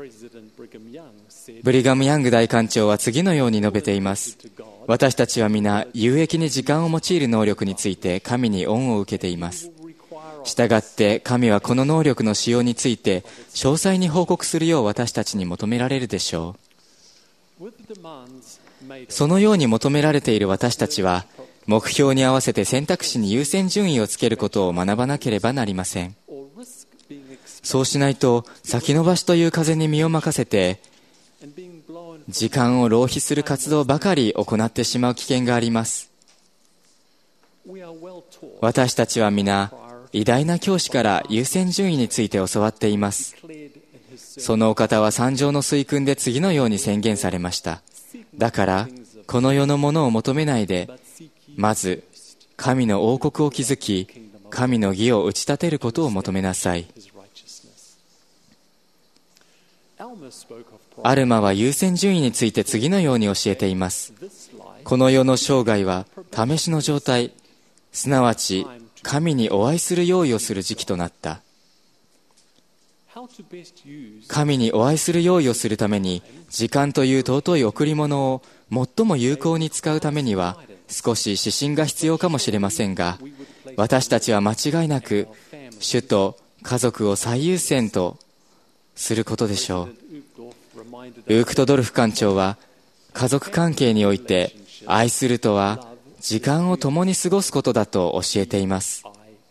ブリガム・ヤング大官長は次のように述べています。私たちは皆有益に時間を用いる能力について神に恩を受けています。したがって神はこの能力の使用について詳細に報告するよう私たちに求められるでしょう。そのように求められている私たちは、目標に合わせて選択肢に優先順位をつけることを学ばなければなりません。そうしないと、先延ばしという風に身を任せて、時間を浪費する活動ばかり行ってしまう危険があります。私たちは皆、偉大な教師から優先順位について教わっています。そのお方は三条の水訓で次のように宣言されました。だから、この世のものを求めないで、まず、神の王国を築き、神の義を打ち立てることを求めなさい。アルマは優先順位について次のように教えています。この世の生涯は試しの状態、すなわち神にお会いする用意をする時期となった。 神にお会いする用意をするために、時間という尊い贈り物を最も有効に使うためには、少し指針が必要かもしれませんが、私たちは間違いなく主と家族を最優先とすることでしょう。ウークトドルフ館長は、家族関係において愛するとは時間を共に過ごすことだと教えています。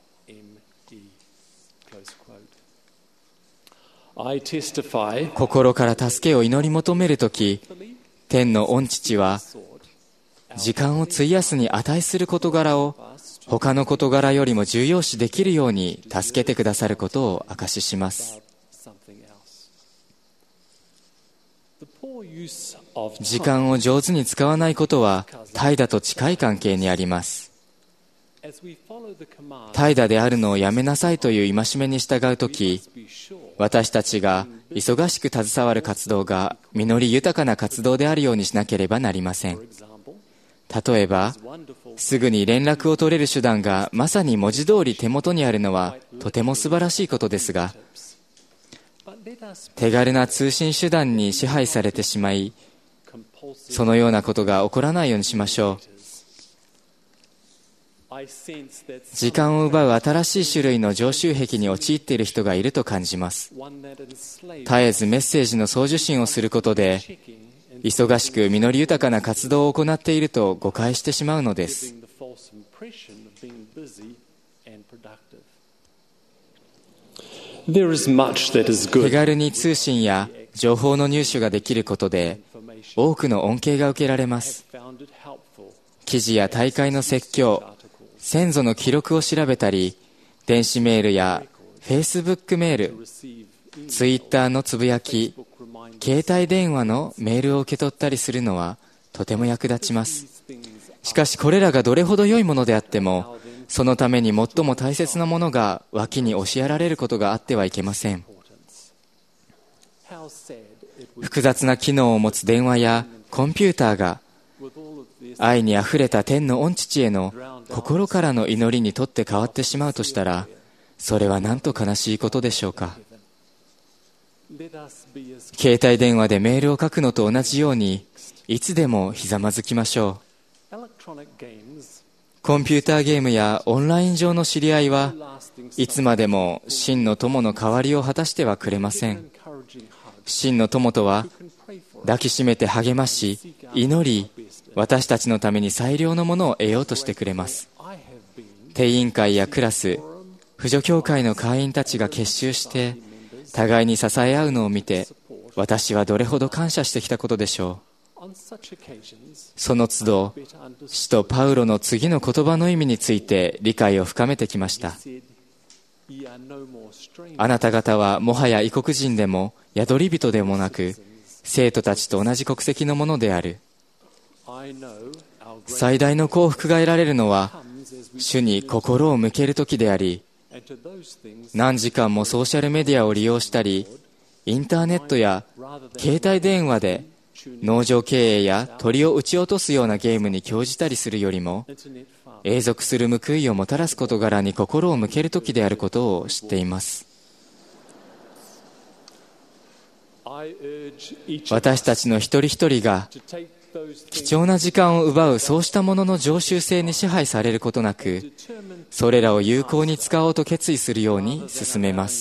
心から助けを祈り求めるとき、天の御父は時間を費やすに値する事柄を他の事柄よりも重要視できるように助けてくださることを証しします。時間を上手に使わないことは怠惰と近い関係にあります。怠惰であるのをやめなさいという戒めに従うとき、私たちが忙しく携わる活動が実り豊かな活動であるようにしなければなりません。例えば、すぐに連絡を取れる手段がまさに文字通り手元にあるのはとても素晴らしいことですが、手軽な通信手段に支配されてしまい、そのようなことが起こらないようにしましょう。時間を奪う新しい種類の常習癖に陥っている人がいると感じます。絶えずメッセージの送受信をすることで、忙しく実り豊かな活動を行っていると誤解してしまうのです。手軽に通信や情報の入手ができることで多くの恩恵が受けられます。記事や大会の説教、先祖の記録を調べたり、電子メールやフェイスブックメール、ツイッターのつぶやき、携帯電話のメールを受け取ったりするのはとても役立ちます。しかしこれらがどれほど良いものであっても、そのために最も大切なものが脇に押しやられることがあってはいけません。複雑な機能を持つ電話やコンピューターが愛にあふれた天の御父への心からの祈りにとって変わってしまうとしたら、それはなんと悲しいことでしょうか。携帯電話でメールを書くのと同じように、いつでもひざまずきましょう。コンピューターゲームやオンライン上の知り合いはいつまでも真の友の代わりを果たしてはくれません。真の友とは抱きしめて励まし、祈り、私たちのために最良のものを得ようとしてくれます。定員会やクラス、扶助協会の会員たちが結集して互いに支え合うのを見て、私はどれほど感謝してきたことでしょう。その都度、使徒パウロの次の言葉の意味について理解を深めてきました。あなた方はもはや異国人でも宿り人でもなく、生徒たちと同じ国籍のものである。最大の幸福が得られるのは、主に心を向けるときであり、何時間もソーシャルメディアを利用したり、インターネットや携帯電話で農場経営や鳥を撃ち落とすようなゲームに興じたりするよりも、永続する報いをもたらす事柄に心を向けるときであることを知っています。私たちの一人一人が貴重な時間を奪うそうしたものの常習性に支配されることなく、それらを有効に使おうと決意するように進めます。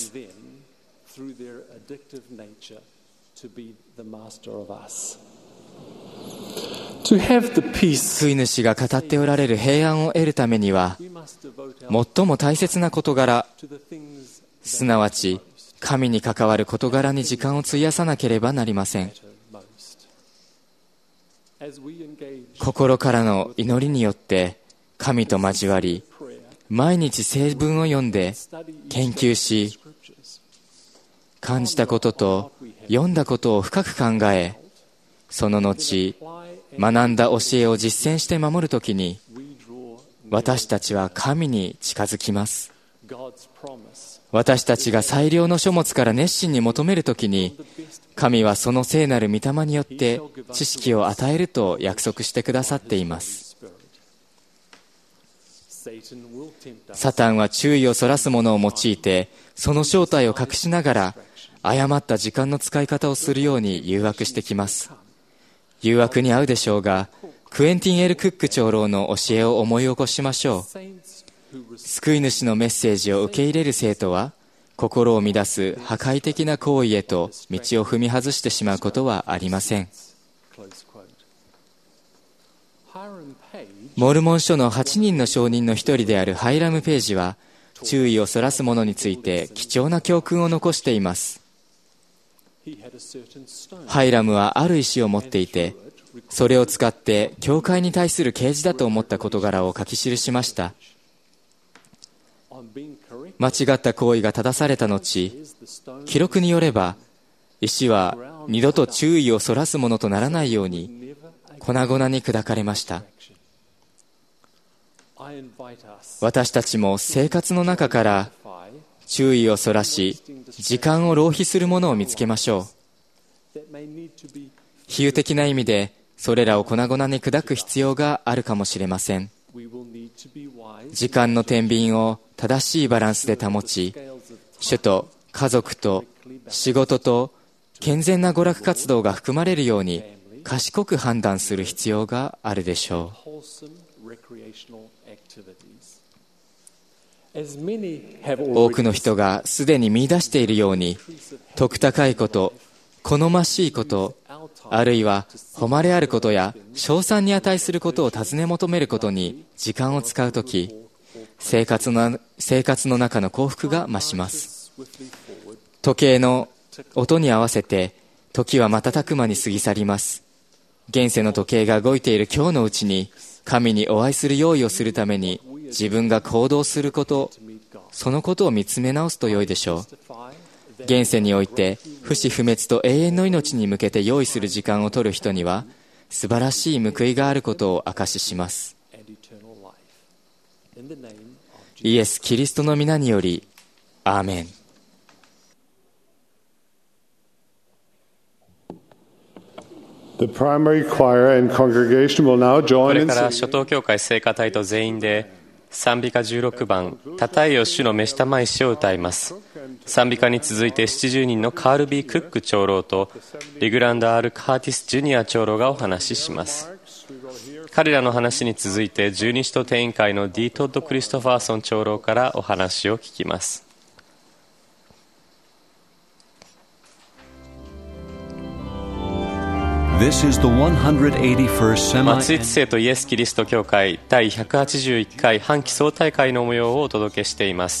救い主が語っておられる平安を得るためには、最も大切な事柄、すなわち神に関わる事柄に時間を費やさなければなりません。心からの祈りによって神と交わり、毎日聖文を読んで研究し、感じたことと読んだことを深く考え、その後学んだ教えを実践して守るときに、私たちは神に近づきます。私たちが最良の書物から熱心に求めるときに、神はその聖なる御霊によって知識を与えると約束してくださっています。 サタンは注意をそらすものを用いて、その正体を隠しながら誤った時間の使い方をするように誘惑してきます。誘惑に合うでしょうが、クエンティン・エル・クック長老の教えを思い起こしましょう。救い主のメッセージを受け入れる生徒は、心を乱す破壊的な行為へと道を踏み外してしまうことはありません。モルモン書の8人の証人の一人であるハイラム・ページは、注意をそらす者について貴重な教訓を残しています。ハイラムはある石を持っていて、それを使って教会に対する啓示だと思った事柄を書き記しました。間違った行為が正された後、記録によれば、石は二度と注意をそらすものとならないように粉々に砕かれました。私たちも生活の中から注意をそらし、時間を浪費するものを見つけましょう。比喩的な意味で、それらを粉々に砕く必要があるかもしれません。時間の天秤を正しいバランスで保ち、主と家族と仕事と健全な娯楽活動が含まれるように賢く判断する必要があるでしょう。多くの人がすでに見出しているように、徳高いこと、好ましいこと、あるいは誉れあることや称賛に値することを尋ね求めることに時間を使うとき、生活の中の幸福が増します。時計の音に合わせて時は瞬く間に過ぎ去ります。現世の時計が動いている今日のうちに、神にお会いする用意をするために自分が行動すること、そのことを見つめ直すと良いでしょう。現世において不死不滅と永遠の命に向けて用意する時間を取る人には素晴らしい報いがあることを証しします。イエス・キリストの皆により、アーメン。 The primary choir and congregation will now こ join れ in から singing. 初等教会聖歌隊と全員で賛美歌16番「たたえよ主の召したまいし」を歌います。賛美歌に続いて70人のカール・ビー・クック長老とリグランド・アール・カーティス・ジュニア長老がお話しします。彼らの話に続いて十二使徒定員会のディートッド・クリストファーソン長老からお話を聞きます。 This is the 181st 松井知世とイエス・キリスト教会第181回半期総大会の模様をお届けしています。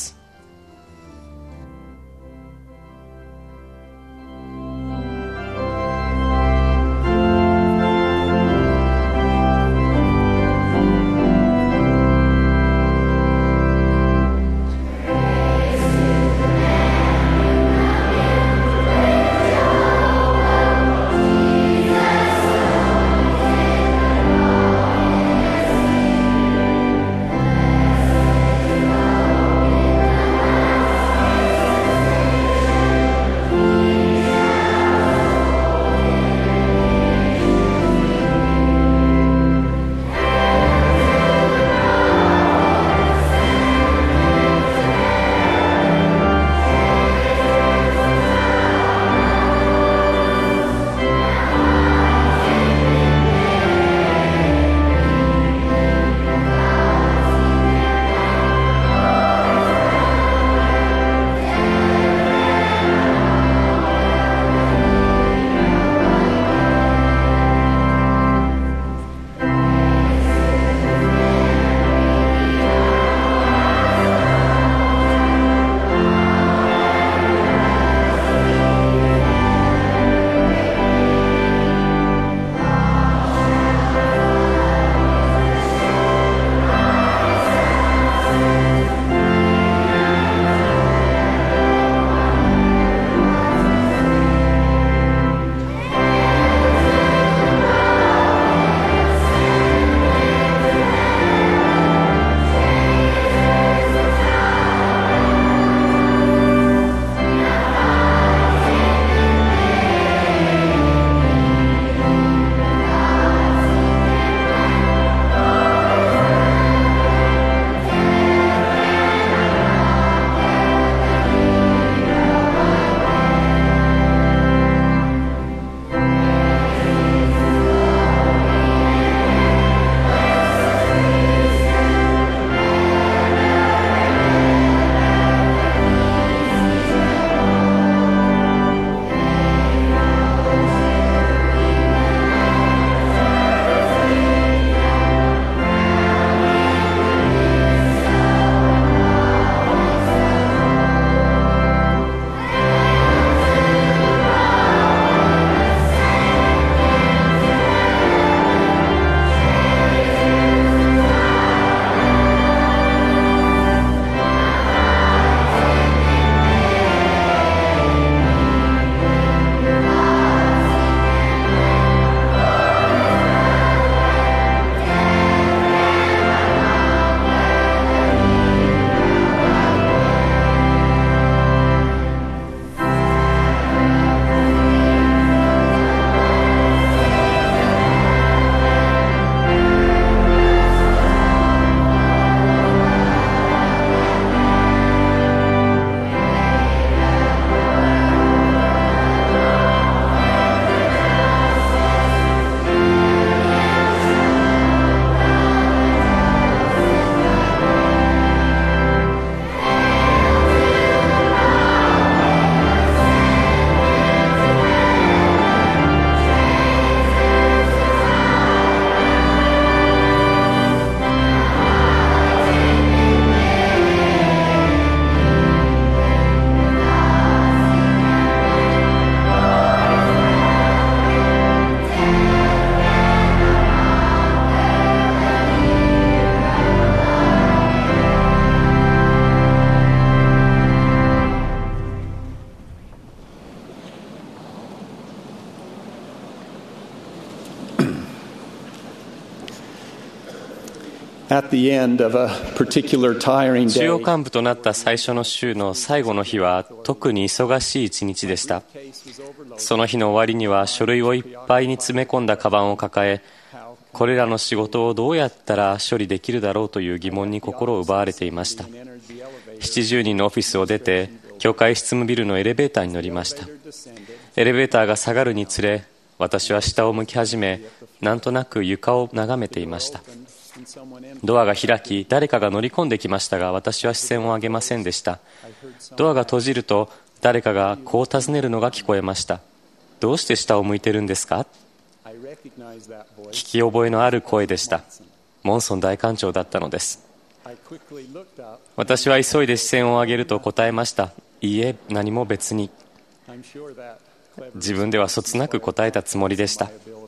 主要幹部となった最初の週の最後の日は特に忙しい一日でした。その日の終わりには書類をいっぱいに詰め込んだカバンを抱え、これらの仕事をどうやったら処理できるだろうという疑問に心を奪われていました。70人のオフィスを出て、教会執務ビルのエレベーターに乗りました。エレベーターが下がるにつれ、私は下を向き始め、なんとなく床を眺めていました。ドアが開き、誰かが乗り込んできましたが、私は視線を上げませんでした。ドアが閉じると、誰かがこう尋ねるのが聞こえました。どうして下を向いてるんですか？聞き覚えのある声でした。モンソン大官長だったのです。私は急いで視線を上げると答えました。いいえ、何も別に。自分ではそつなく答えたつもりでした。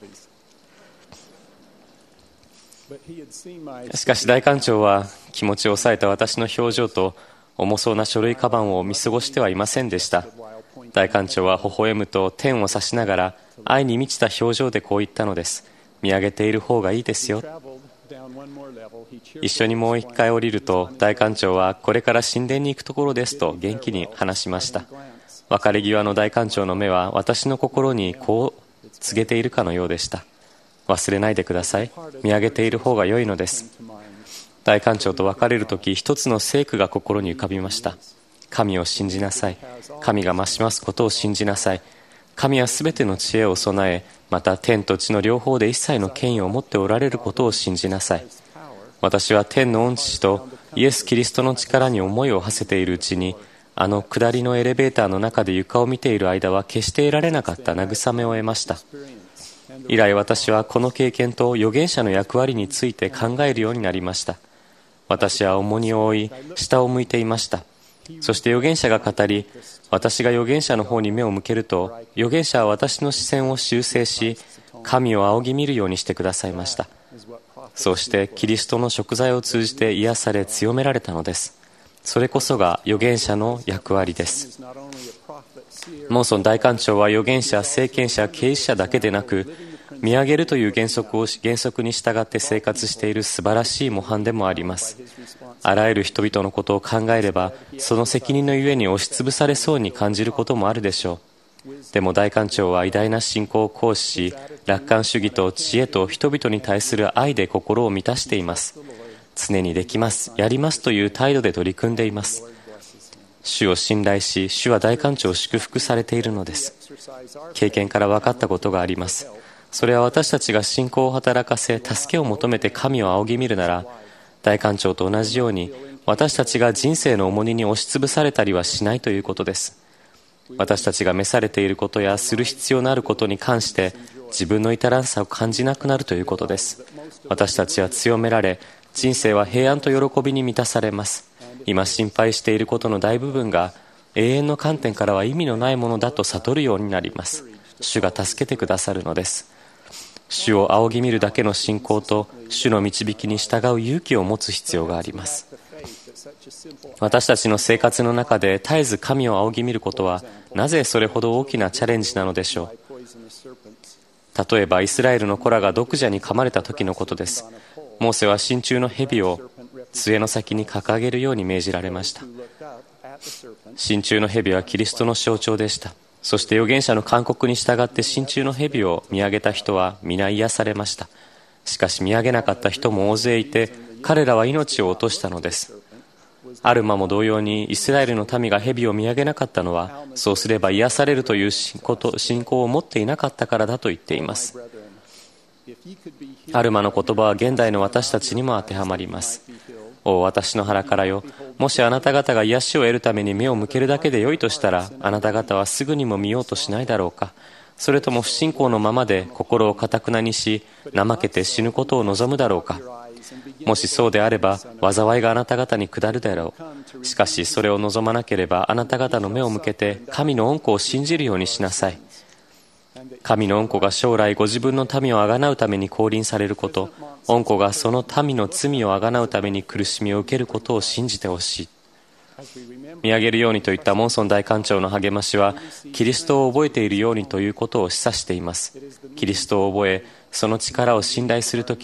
しかし大官長は気持ちを抑えた私の表情と重そうな書類カバンを見過ごしてはいませんでした。大官長は微笑むと天を指しながら愛に満ちた表情でこう言ったのです。見上げている方がいいですよ。一緒にもう一回降りると大官長はこれから神殿に行くところですと元気に話しました。別れ際の大官長の目は私の心にこう告げているかのようでした。忘れないでください。見上げている方が良いのです。大官長と別れるとき、一つの聖句が心に浮かびました。神を信じなさい。神が増しますことを信じなさい。神はすべての知恵を備え、また天と地の両方で一切の権威を持っておられることを信じなさい。私は天の御父とイエス・キリストの力に思いを馳せているうちに、あの下りのエレベーターの中で床を見ている間は決して得られなかった慰めを得ました。以来私はこの経験と預言者の役割について考えるようになりました。私は重荷を負い、下を向いていました。そして預言者が語り、私が預言者の方に目を向けると、預言者は私の視線を修正し、神を仰ぎ見るようにしてくださいました。そうしてキリストの贖罪を通じて癒され強められたのです。それこそが預言者の役割です。モンソン大官長は預言者、聖権者、啓示者だけでなく、見上げるという原則に従って生活している素晴らしい模範でもあります。あらゆる人々のことを考えれば、その責任のゆえに押しつぶされそうに感じることもあるでしょう。でも大官長は偉大な信仰を行使し、楽観主義と知恵と人々に対する愛で心を満たしています。常にできます、やりますという態度で取り組んでいます。主を信頼し、主は大官長を祝福されているのです。経験から分かったことがあります。それは私たちが信仰を働かせ、助けを求めて神を仰ぎ見るなら、大官長と同じように、私たちが人生の重荷に押しつぶされたりはしないということです。私たちが召されていることやする必要のあることに関して、自分の至らなさを感じなくなるということです。私たちは強められ、人生は平安と喜びに満たされます。今心配していることの大部分が、永遠の観点からは意味のないものだと悟るようになります。主が助けてくださるのです。主を仰ぎ見るだけの信仰と主の導きに従う勇気を持つ必要があります。私たちの生活の中で絶えず神を仰ぎ見ることはなぜそれほど大きなチャレンジなのでしょう。例えばイスラエルの子らが毒蛇に噛まれた時のことです。モーセは真鍮の蛇を杖の先に掲げるように命じられました。真鍮の蛇はキリストの象徴でした。そして預言者の勧告に従って真鍮の蛇を見上げた人は皆癒されました。しかし見上げなかった人も大勢いて、彼らは命を落としたのです。アルマも同様にイスラエルの民が蛇を見上げなかったのは、そうすれば癒されるという信仰を持っていなかったからだと言っています。アルマの言葉は現代の私たちにも当てはまります。お私の腹からよ、もしあなた方が癒しを得るために目を向けるだけで良いとしたら、あなた方はすぐにも見ようとしないだろうか。それとも不信仰のままで心を堅くなにし、怠けて死ぬことを望むだろうか。もしそうであれば、災いがあなた方に下るだろう。しかしそれを望まなければ、あなた方の目を向けて神の恩子を信じるようにしなさい。神の恩子が将来ご自分の民をあがなうために降臨されること、恩子がその民の罪をあがなうために苦しみを受けることを信じてほしい。見上げるようにといったモンソン大官長の励ましは、キリストを覚えているようにということを示唆しています。キリストを覚え、その力を信頼するとき、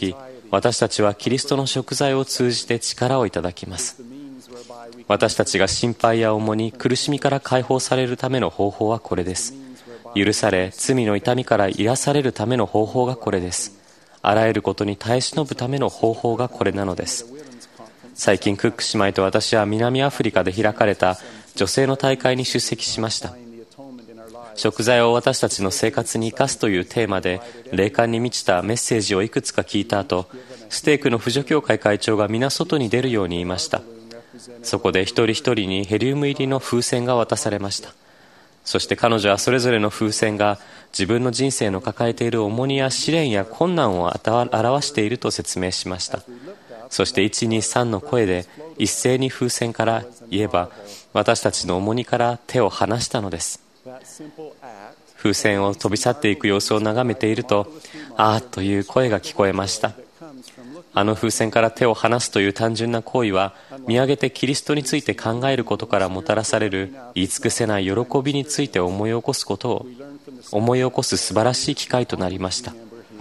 私たちはキリストの贖罪を通じて力をいただきます。私たちが心配や重荷、苦しみから解放されるための方法はこれです。許され、罪の痛みから癒されるための方法がこれです。あらゆることに耐え忍ぶための方法がこれなのです。最近クック姉妹と私は南アフリカで開かれた女性の大会に出席しました。贖罪を私たちの生活に生かすというテーマで霊感に満ちたメッセージをいくつか聞いた後、ステークの扶助協会会長が皆外に出るように言いました。そこで一人一人にヘリウム入りの風船が渡されました。そして彼女はそれぞれの風船が自分の人生の抱えている重荷や試練や困難を表していると説明しました。そして123の声で一斉に風船から言えば、私たちの重荷から手を離したのです。風船を飛び去っていく様子を眺めていると、あーという声が聞こえました。あの風船から手を離すという単純な行為は、見上げてキリストについて考えることからもたらされる言い尽くせない喜びについて思い起こす素晴らしい機会となりました。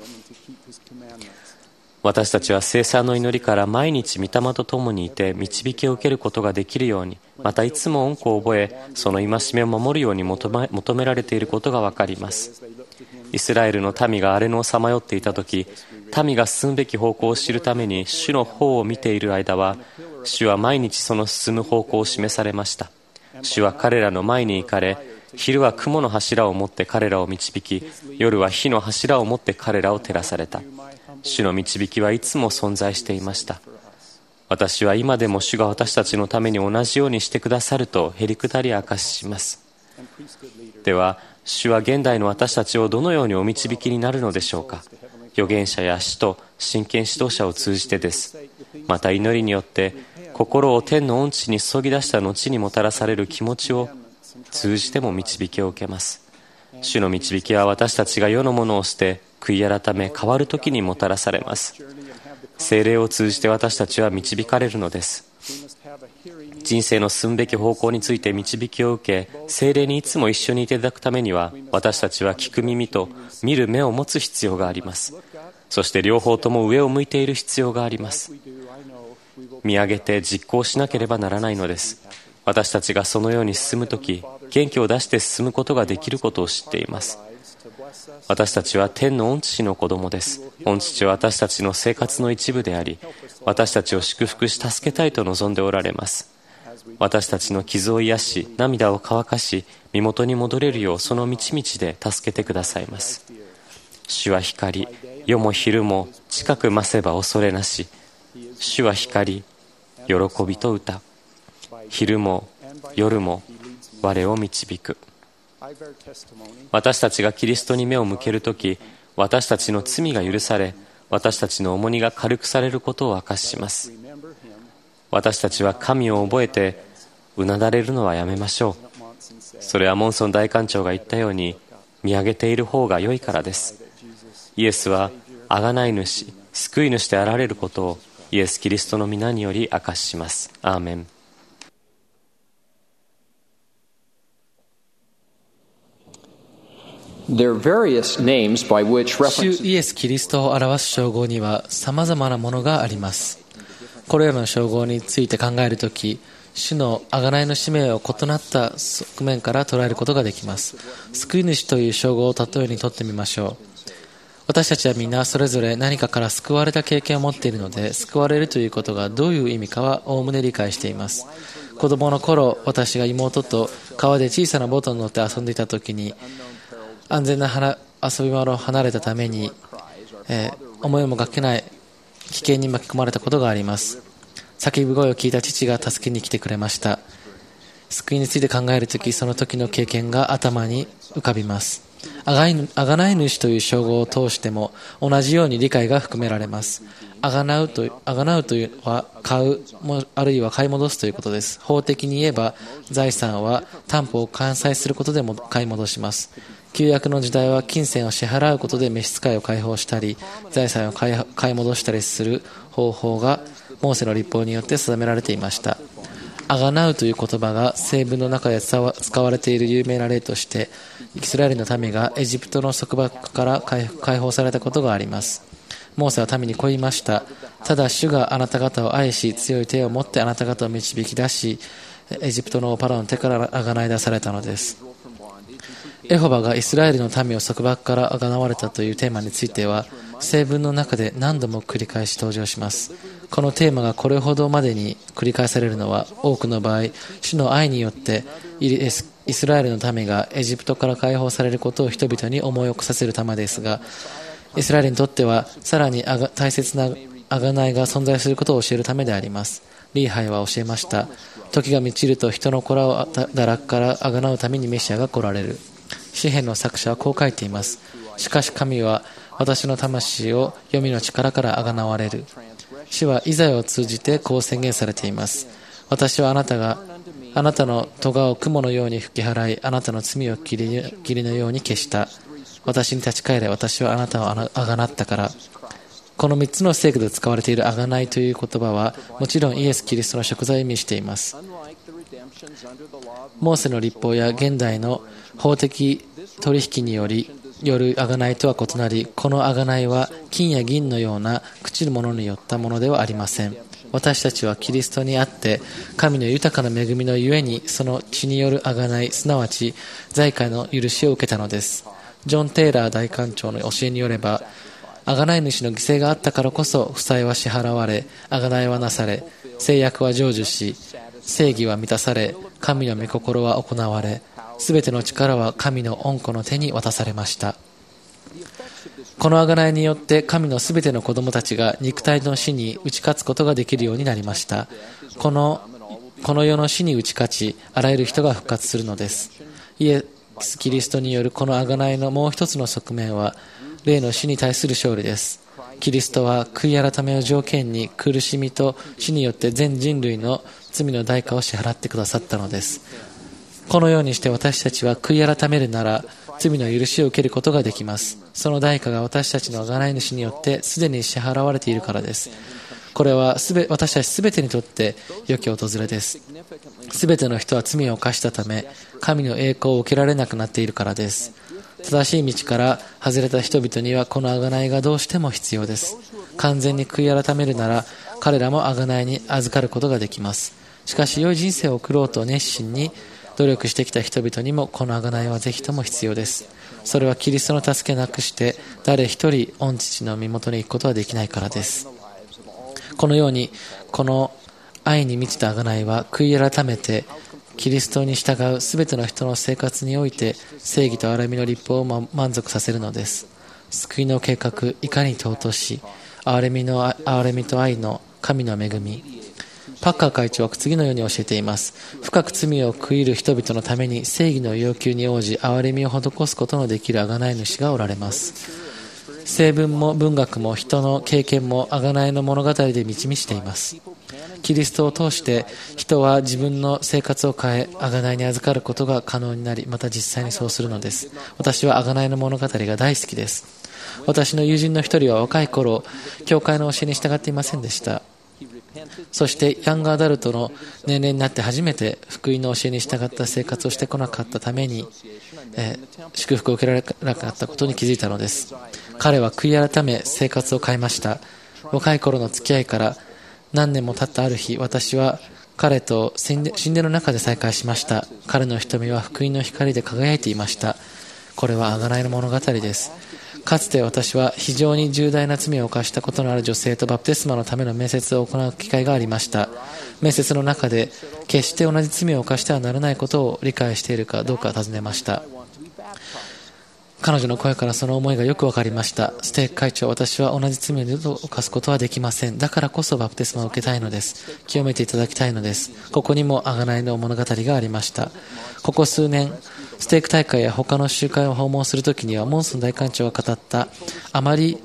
私たちは聖餐の祈りから毎日御霊と共にいて導きを受けることができるように、またいつも恩子を覚え、その戒めを守るように求められていることがわかります。イスラエルの民が荒れ野をさまよっていたとき、民が進むべき方向を知るために主の方を見ている間は、主は毎日その進む方向を示されました。主は彼らの前に行かれ、昼は雲の柱を持って彼らを導き、夜は火の柱を持って彼らを照らされた。主の導きはいつも存在していました。私は今でも主が私たちのために同じようにしてくださるとへりくだり証しします。では、主は現代の私たちをどのようにお導きになるのでしょうか。預言者や使徒、真剣指導者を通じてです。また祈りによって心を天の恩地に注ぎ出した後にもたらされる気持ちを通じても導きを受けます。主の導きは私たちが世のものを捨て悔い改め変わる時にもたらされます。聖霊を通じて私たちは導かれるのです。人生の進むべき方向について導きを受け、聖霊にいつも一緒にいていただくためには、私たちは聞く耳と見る目を持つ必要があります。そして両方とも上を向いている必要があります。見上げて実行しなければならないのです。私たちがそのように進むとき、元気を出して進むことができることを知っています。私たちは天の御父の子供です。御父は私たちの生活の一部であり、私たちを祝福し助けたいと望んでおられます。私たちの傷を癒し、涙を乾かし、身元に戻れるようその道々で助けてくださいます。主は光、夜も昼も近く増せば恐れなし。主は光、喜びと歌。昼も夜も我を導く。私たちがキリストに目を向けるとき、私たちの罪が許され、私たちの重荷が軽くされることを明かします。私たちは神を覚えてうなだれるのはやめましょう。それはモンソン大官長が言ったように、見上げている方が良いからです。イエスは贖い主、救い主であられることをイエス・キリストの皆により明かします。アーメン。 主イエス・キリストを表す称号には様々なものがあります。これらの称号について考えるとき、主の贖いの使命を異なった側面から捉えることができます。救い主という称号を例えにとってみましょう。私たちはみんなそれぞれ何かから救われた経験を持っているので、救われるということがどういう意味かはおおむね理解しています。子供の頃、私が妹と川で小さなボートに乗って遊んでいたときに、安全な遊び場を離れたために、思いもかけない危険に巻き込まれたことがあります。叫び声を聞いた父が助けに来てくれました。救いについて考えるとき、その時の経験が頭に浮かびます。贖い主という称号を通しても同じように理解が含められます。贖うというのは買う、あるいは買い戻すということです。法的に言えば財産は担保を完済することでも買い戻します。旧約の時代は金銭を支払うことで召使いを解放したり、財産を買い戻したりする方法がモーセの律法によって定められていました。贖うという言葉が聖文の中で使われている有名な例として、イスラエルの民がエジプトの束縛から解放されたことがあります。 モーセは民にこう言いました。ただ主があなた方を愛し、強い手を持ってあなた方を導き出し、エジプトのパラオの手からあがない出されたのです。エホバがイスラエルの民を束縛からあがなわれたというテーマについては、聖文の中で何度も繰り返し登場します。このテーマがこれほどまでに繰り返されるのは、多くの場合、主の愛によってイスラエルの民がエジプトから解放されることを人々に思い起こさせるためですが、イスラエルにとってはさらに大切な贖いが存在することを教えるためであります。リーハイは教えました。時が満ちると人の子らを堕落から贖うためにメシアが来られる。詩篇の作者はこう書いています。しかし神は私の魂を黄泉の力から贖われる。主はイザヤを通じてこう宣言されています。私はあなたの咎を雲のように吹き払い、あなたの罪を霧のように消した。私に立ち返れ、私はあなたをあがなったから。この3つの聖句で使われているあがないという言葉は、もちろんイエス・キリストの贖罪を意味しています。モーセの律法や現代の法的取引による贖いとは異なり、この贖いは金や銀のような朽ちるものによったものではありません。私たちはキリストにあって神の豊かな恵みのゆえにその血による贖い、すなわち罪過の許しを受けたのです。ジョン・テイラー大官長の教えによれば、贖い主の犠牲があったからこそ負債は支払われ、贖いはなされ、制約は成就し、正義は満たされ、神の御心は行われ、すべての力は神の御子の手に渡されました。この贖いによって神のすべての子供たちが肉体の死に打ち勝つことができるようになりました。この世の死に打ち勝ち、あらゆる人が復活するのです。イエス・キリストによるこの贖いのもう一つの側面は、霊の死に対する勝利です。キリストは悔い改めを条件に苦しみと死によって全人類の罪の代価を支払ってくださったのです。このようにして私たちは悔い改めるなら罪の許しを受けることができます。その代価が私たちの贖い主によってすでに支払われているからです。これは私たちすべてにとって良き訪れです。すべての人は罪を犯したため神の栄光を受けられなくなっているからです。正しい道から外れた人々にはこの贖いがどうしても必要です。完全に悔い改めるなら彼らも贖いに預かることができます。しかし良い人生を送ろうと熱心に努力してきた人々にもこの贖いはぜひとも必要です。それはキリストの助けなくして誰一人御父の身元に行くことはできないからです。このようにこの愛に満ちた贖いは悔い改めてキリストに従うすべての人の生活において正義と憐れみの律法を満足させるのです。救いの計画、いかに尊し、憐れみと愛の神の恵み。パッカー会長は次のように教えています。深く罪を悔いる人々のために正義の要求に応じ憐れみを施すことのできる贖い主がおられます。聖文も文学も人の経験も贖いの物語で満ち満ちています。キリストを通して人は自分の生活を変え贖いに預かることが可能になり、また実際にそうするのです。私は贖いの物語が大好きです。私の友人の一人は若い頃教会の教えに従っていませんでした。そしてヤングアダルトの年齢になって初めて福音の教えに従った生活をしてこなかったために、祝福を受けられなかったことに気づいたのです。彼は悔い改め生活を変えました。若い頃の付き合いから何年も経ったある日、私は彼と神殿の中で再会しました。彼の瞳は福音の光で輝いていました。これは贖いの物語です。かつて私は非常に重大な罪を犯したことのある女性とバプテスマのための面接を行う機会がありました。面接の中で決して同じ罪を犯してはならないことを理解しているかどうか尋ねました。彼女の声からその思いがよく分かりました。ステーク会長、私は同じ罪を二度と犯すことはできません。だからこそバプテスマを受けたいのです。清めていただきたいのです。ここにも贖いの物語がありました。ここ数年ステーク大会や他の集会を訪問するときにはモンソン大官長が語ったあまり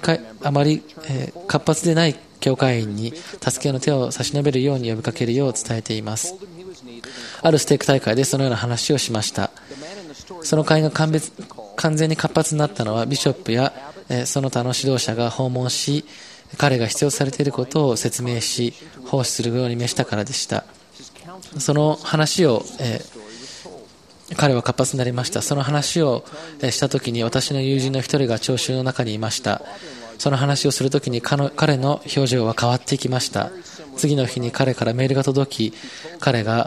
活発でない教会員に助けの手を差し伸べるように呼びかけるよう伝えています。あるステーク大会でそのような話をしました。その会が完全に活発になったのはビショップやその他の指導者が訪問し、彼が必要とされていることを説明し奉仕するように召したからでした。その話を彼は活発になりました。その話をしたときに私の友人の一人が聴衆の中にいました。 その話をするときに彼の表情は変わっていきました。次の日に彼からメールが届き、彼が、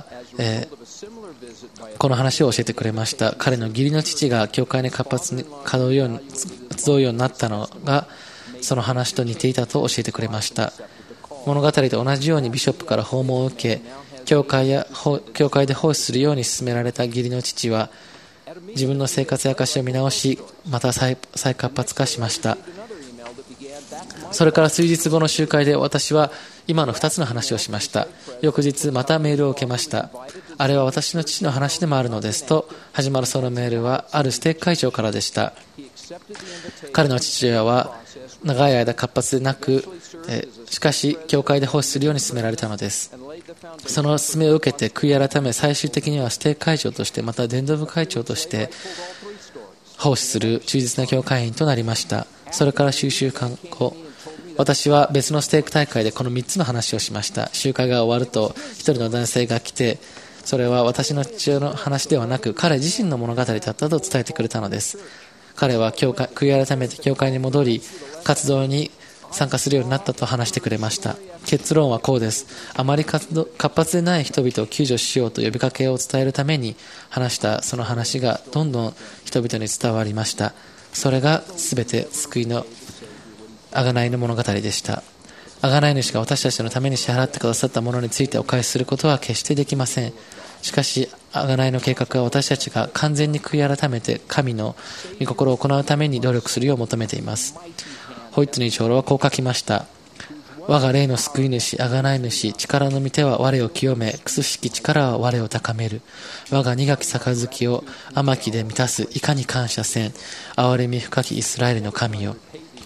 この話を教えてくれました。彼の義理の父が教会に活発に集うようになったのがその話と似ていたと教えてくれました。物語と同じようにビショップから訪問を受け、教会で奉仕するように勧められた義理の父は自分の生活や証しを見直し、また再活発化しました。それから数日後の集会で私は今の2つの話をしました。翌日またメールを受けました。あれは私の父の話でもあるのですと始まるそのメールはあるステーキ会長からでした。彼の父親は長い間活発でなく、しかし教会で奉仕するように勧められたのです。その勧めを受けて悔い改め、最終的にはステーキ会長としてまた伝道部会長として奉仕する忠実な教会員となりました。それから数週間後、私は別のステーキ大会でこの3つの話をしました。集会が終わると一人の男性が来て、それは私の父親の話ではなく彼自身の物語だったと伝えてくれたのです。彼は悔い改めて教会に戻り、活動に参加するようになったと話してくれました。結論はこうです。あまり活発でない人々を救助しようと呼びかけを伝えるために話したその話がどんどん人々に伝わりました。それが全て救いの贖いの物語でした。贖い主が私たちのために支払ってくださったものについてお返しすることは決してできません。しかし贖いの計画は私たちが完全に悔い改めて神の御心を行うために努力するよう求めています。ホイットニー長老はこう書きました。我が霊の救い主、贖い主、力の御手は我を清め、くすしき力は我を高める。我が苦き杯を甘きで満たす、いかに感謝せん。憐れみ深きイスラエルの神よ。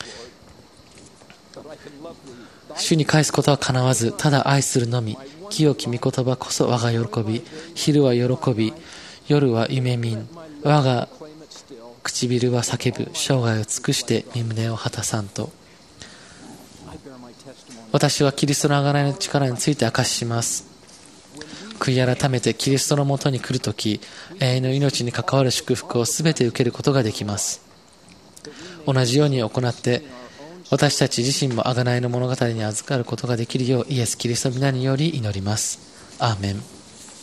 主に返すことはかなわず、ただ愛するのみ。清き御言葉こそ我が喜び。昼は喜び、夜は夢見ん。我が唇は叫ぶ。生涯を尽くして身胸を果たさんと。私はキリストの贖いの力について明かします。悔い改めてキリストのもとに来るとき、永遠の命に関わる祝福をすべて受けることができます。同じように行って、私たち自身も贖いの物語に預かることができるようイエス・キリストの皆により祈ります。アーメン。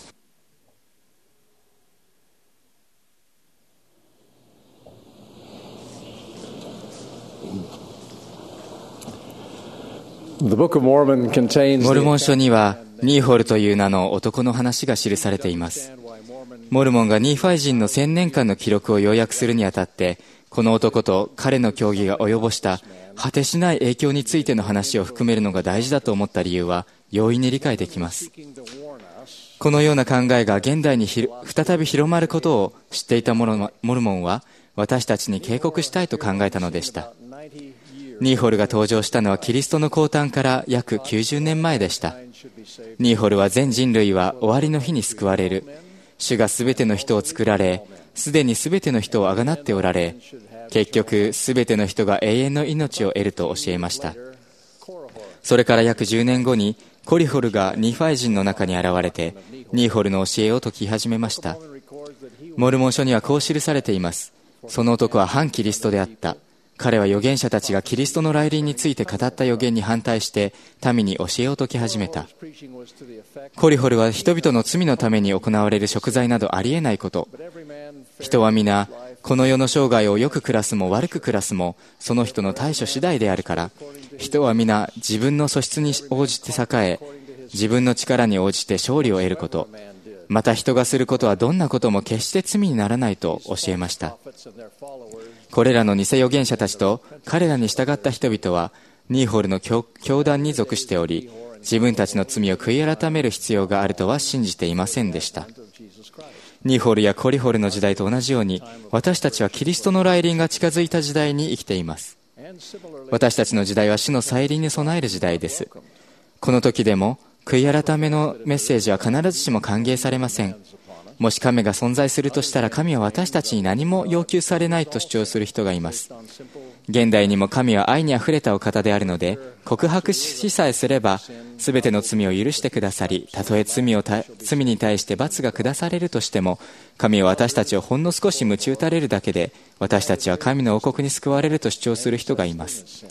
モルモン書にはニーホルという名の男の話が記されています。モルモンがニーファイ人の1000年間の記録を要約するにあたって、この男と彼の教義が及ぼした果てしない影響についての話を含めるのが大事だと思った理由は容易に理解できます。このような考えが現代に再び広まることを知っていたモルモンは私たちに警告したいと考えたのでした。ニーホルが登場したのはキリストの降誕から約90年前でした。ニーホルは全人類は終わりの日に救われる。主がすべての人を作られ、すでにすべての人をあがなっておられ、結局すべての人が永遠の命を得ると教えました。それから約10年後にコリホルがニーファイ人の中に現れて、ニーホルの教えを説き始めました。モルモン書にはこう記されています。その男は反キリストであった。彼は預言者たちがキリストの来臨について語った預言に反対して民に教えを説き始めた。コリホルは人々の罪のために行われる贖罪などありえないこと。人は皆この世の生涯をよく暮らすも悪く暮らすもその人の対処次第であるから、人は皆自分の素質に応じて栄え、自分の力に応じて勝利を得ること、また人がすることはどんなことも決して罪にならないと教えました。これらの偽預言者たちと彼らに従った人々はニーホルの教団に属しており、自分たちの罪を悔い改める必要があるとは信じていませんでした。ニーホルやコリホルの時代と同じように、私たちはキリストの来臨が近づいた時代に生きています。私たちの時代は主の再臨に備える時代です。この時でも悔い改めのメッセージは必ずしも歓迎されません。もし神が存在するとしたら、神は私たちに何も要求されないと主張する人がいます。現代にも神は愛にあふれたお方であるので、告白しさえすれば全ての罪を許してくださり、たとえ罪に対して罰が下されるとしても、神は私たちをほんの少し鞭打たれるだけで私たちは神の王国に救われると主張する人がいます。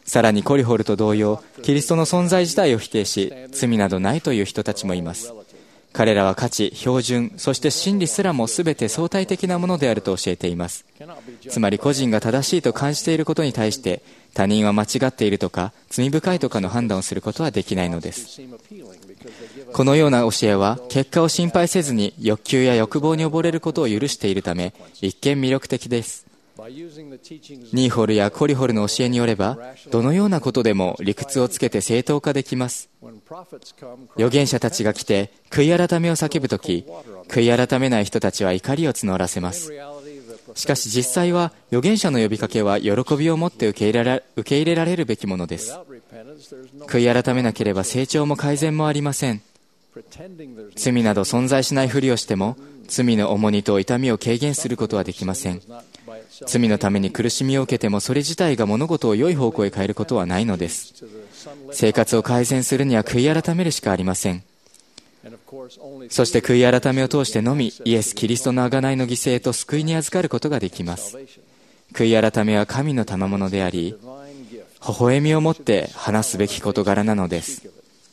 さらにコリホルと同様、キリストの存在自体を否定し、罪などないという人たちもいます。彼らは価値、標準、そして真理すらも全て相対的なものであると教えています。つまり個人が正しいと感じていることに対して、他人は間違っているとか罪深いとかの判断をすることはできないのです。このような教えは結果を心配せずに欲求や欲望に溺れることを許しているため、一見魅力的です。ニーホルやコリホルの教えによれば、どのようなことでも理屈をつけて正当化できます。預言者たちが来て悔い改めを叫ぶとき、悔い改めない人たちは怒りを募らせます。しかし実際は預言者の呼びかけは喜びを持って受け入れられるべきものです。悔い改めなければ成長も改善もありません。罪など存在しないふりをしても、罪の重荷と痛みを軽減することはできません。罪のために苦しみを受けても、それ自体が物事を良い方向へ変えることはないのです。生活を改善するには悔い改めるしかありません。そして悔い改めを通してのみ、イエス・キリストの贖いの犠牲と救いに預かることができます。悔い改めは神の賜物であり、微笑みを持って話すべき事柄なのです。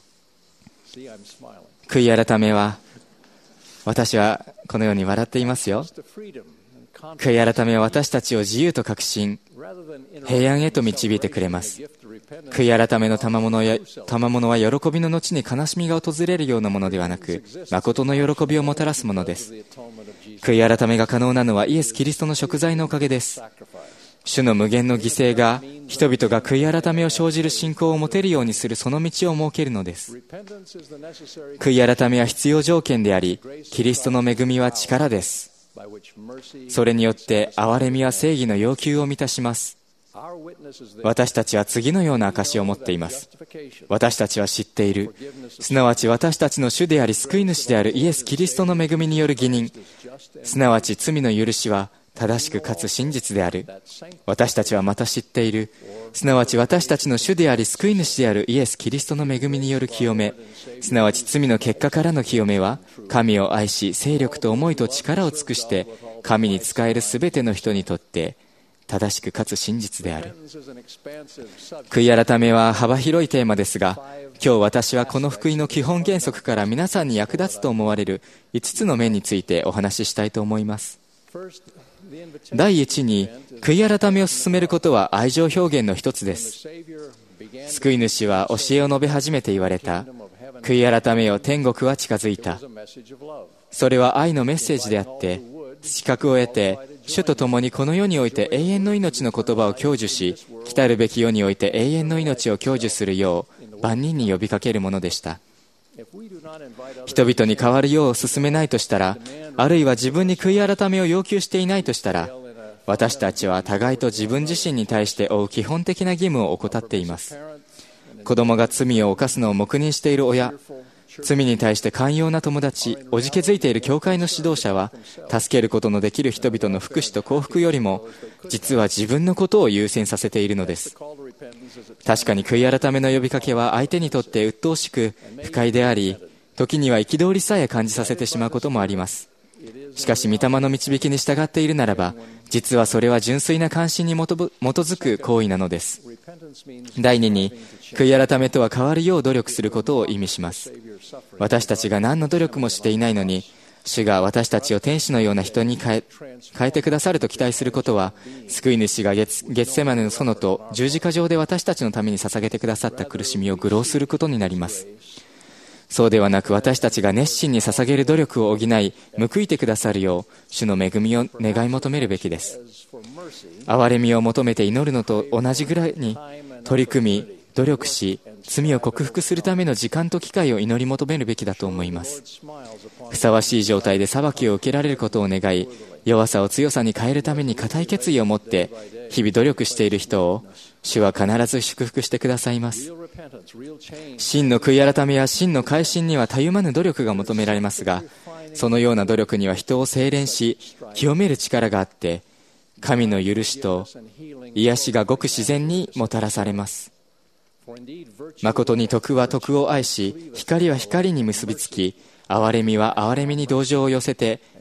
悔い改めは、私はこのように笑っていますよ。悔い改めは私たちを自由と確信、平安へと導いてくれます。悔い改めの賜物は喜びの後に悲しみが訪れるようなものではなく、誠の喜びをもたらすものです。悔い改めが可能なのはイエス・キリストの贖罪のおかげです。主の無限の犠牲が人々が悔い改めを生じる信仰を持てるようにするその道を設けるのです。悔い改めは必要条件であり、キリストの恵みは力です。それによって憐れみは正義の要求を満たします。私たちは次のような証を持っています。私たちは知っている。すなわち私たちの主であり救い主であるイエス・キリストの恵みによる義人、すなわち罪の許しは正しくかつ真実である。私たちはまた知っている。すなわち私たちの主であり救い主であるイエス・キリストの恵みによる清め、すなわち罪の結果からの清めは、神を愛し勢力と思いと力を尽くして神に仕えるすべての人にとって正しくかつ真実である。悔い改めは幅広いテーマですが、今日私はこの福音の基本原則から皆さんに役立つと思われる5つの面についてお話ししたいと思います。第一に、悔い改めを進めることは愛情表現の一つです。救い主は教えを述べ始めて言われた。悔い改めよ、天国は近づいた。それは愛のメッセージであって、資格を得て主と共にこの世において永遠の命の言葉を享受し、来たるべき世において永遠の命を享受するよう万人に呼びかけるものでした。人々に変わるよう進めないとしたら、あるいは自分に悔い改めを要求していないとしたら、私たちは互いと自分自身に対して負う基本的な義務を怠っています。子供が罪を犯すのを黙認している親、罪に対して寛容な友達、おじけづいている教会の指導者は、助けることのできる人々の福祉と幸福よりも、実は自分のことを優先させているのです。確かに悔い改めの呼びかけは相手にとって鬱陶しく不快であり、時には憤りさえ感じさせてしまうこともあります。しかし御霊の導きに従っているならば、実はそれは純粋な関心に基づく行為なのです。第二に、悔い改めとは変わるよう努力することを意味します。私たちが何の努力もしていないのに、主が私たちを天使のような人に変えてくださると期待することは、救い主がゲツセマネの園と十字架上で私たちのために捧げてくださった苦しみを愚弄することになります。そうではなく、私たちが熱心に捧げる努力を補い、報いてくださるよう、主の恵みを願い求めるべきです。憐れみを求めて祈るのと同じぐらいに、取り組み、努力し、罪を克服するための時間と機会を祈り求めるべきだと思います。ふさわしい状態で裁きを受けられることを願い、弱さを強さに変えるために固い決意を持って、日々努力している人を、主は必ず祝福してくださいます。真の悔い改めや真の改心にはたゆまぬ努力が求められますが、そのような努力には人を精錬し、清める力があって、神の許しと癒しがごく自然にもたらされます。誠に徳は徳を愛し、光は光に結びつき、憐れみは憐れみに同情を寄せて、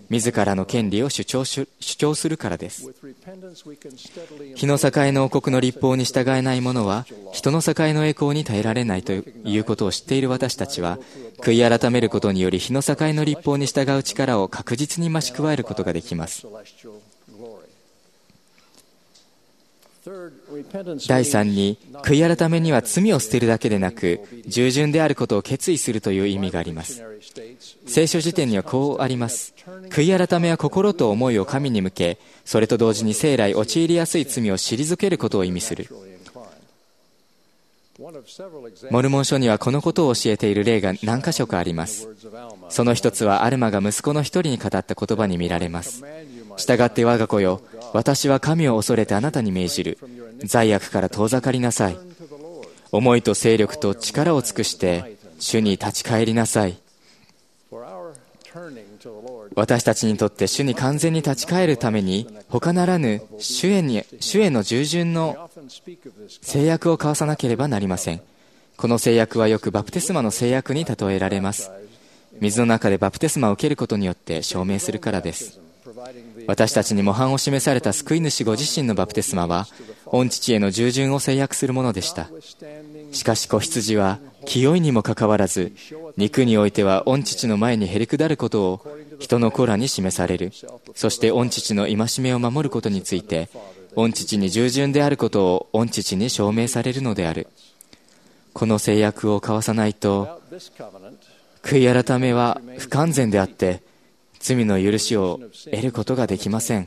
自らの権利を主張するからです。日の境の王国の律法に従えない者は人の境の栄光に耐えられないということを知っている私たちは、悔い改めることにより日の境の律法に従う力を確実に増し加えることができます。第3に、悔い改めには罪を捨てるだけでなく、従順であることを決意するという意味があります。聖書辞典にはこうあります。悔い改めは心と思いを神に向け、それと同時に生来陥りやすい罪を退けることを意味する。モルモン書にはこのことを教えている例が何箇所かあります。その一つはアルマが息子の一人に語った言葉に見られます。従って我が子よ、私は神を恐れてあなたに命じる。罪悪から遠ざかりなさい。思いと精力と力を尽くして主に立ち返りなさい。私たちにとって主に完全に立ち返るために、他ならぬ主への従順の制約を交わさなければなりません。この制約はよくバプテスマの制約に例えられます。水の中でバプテスマを受けることによって証明するからです。私たちに模範を示された救い主ご自身のバプテスマは、御父への従順を制約するものでした。しかし子羊は清いにもかかわらず、肉においては御父の前にへりくだることを人の子らに示される。そして御父の戒めを守ることについて、御父に従順であることを御父に証明されるのである。この制約を交わさないと、悔い改めは不完全であって、罪の許しを得ることができません。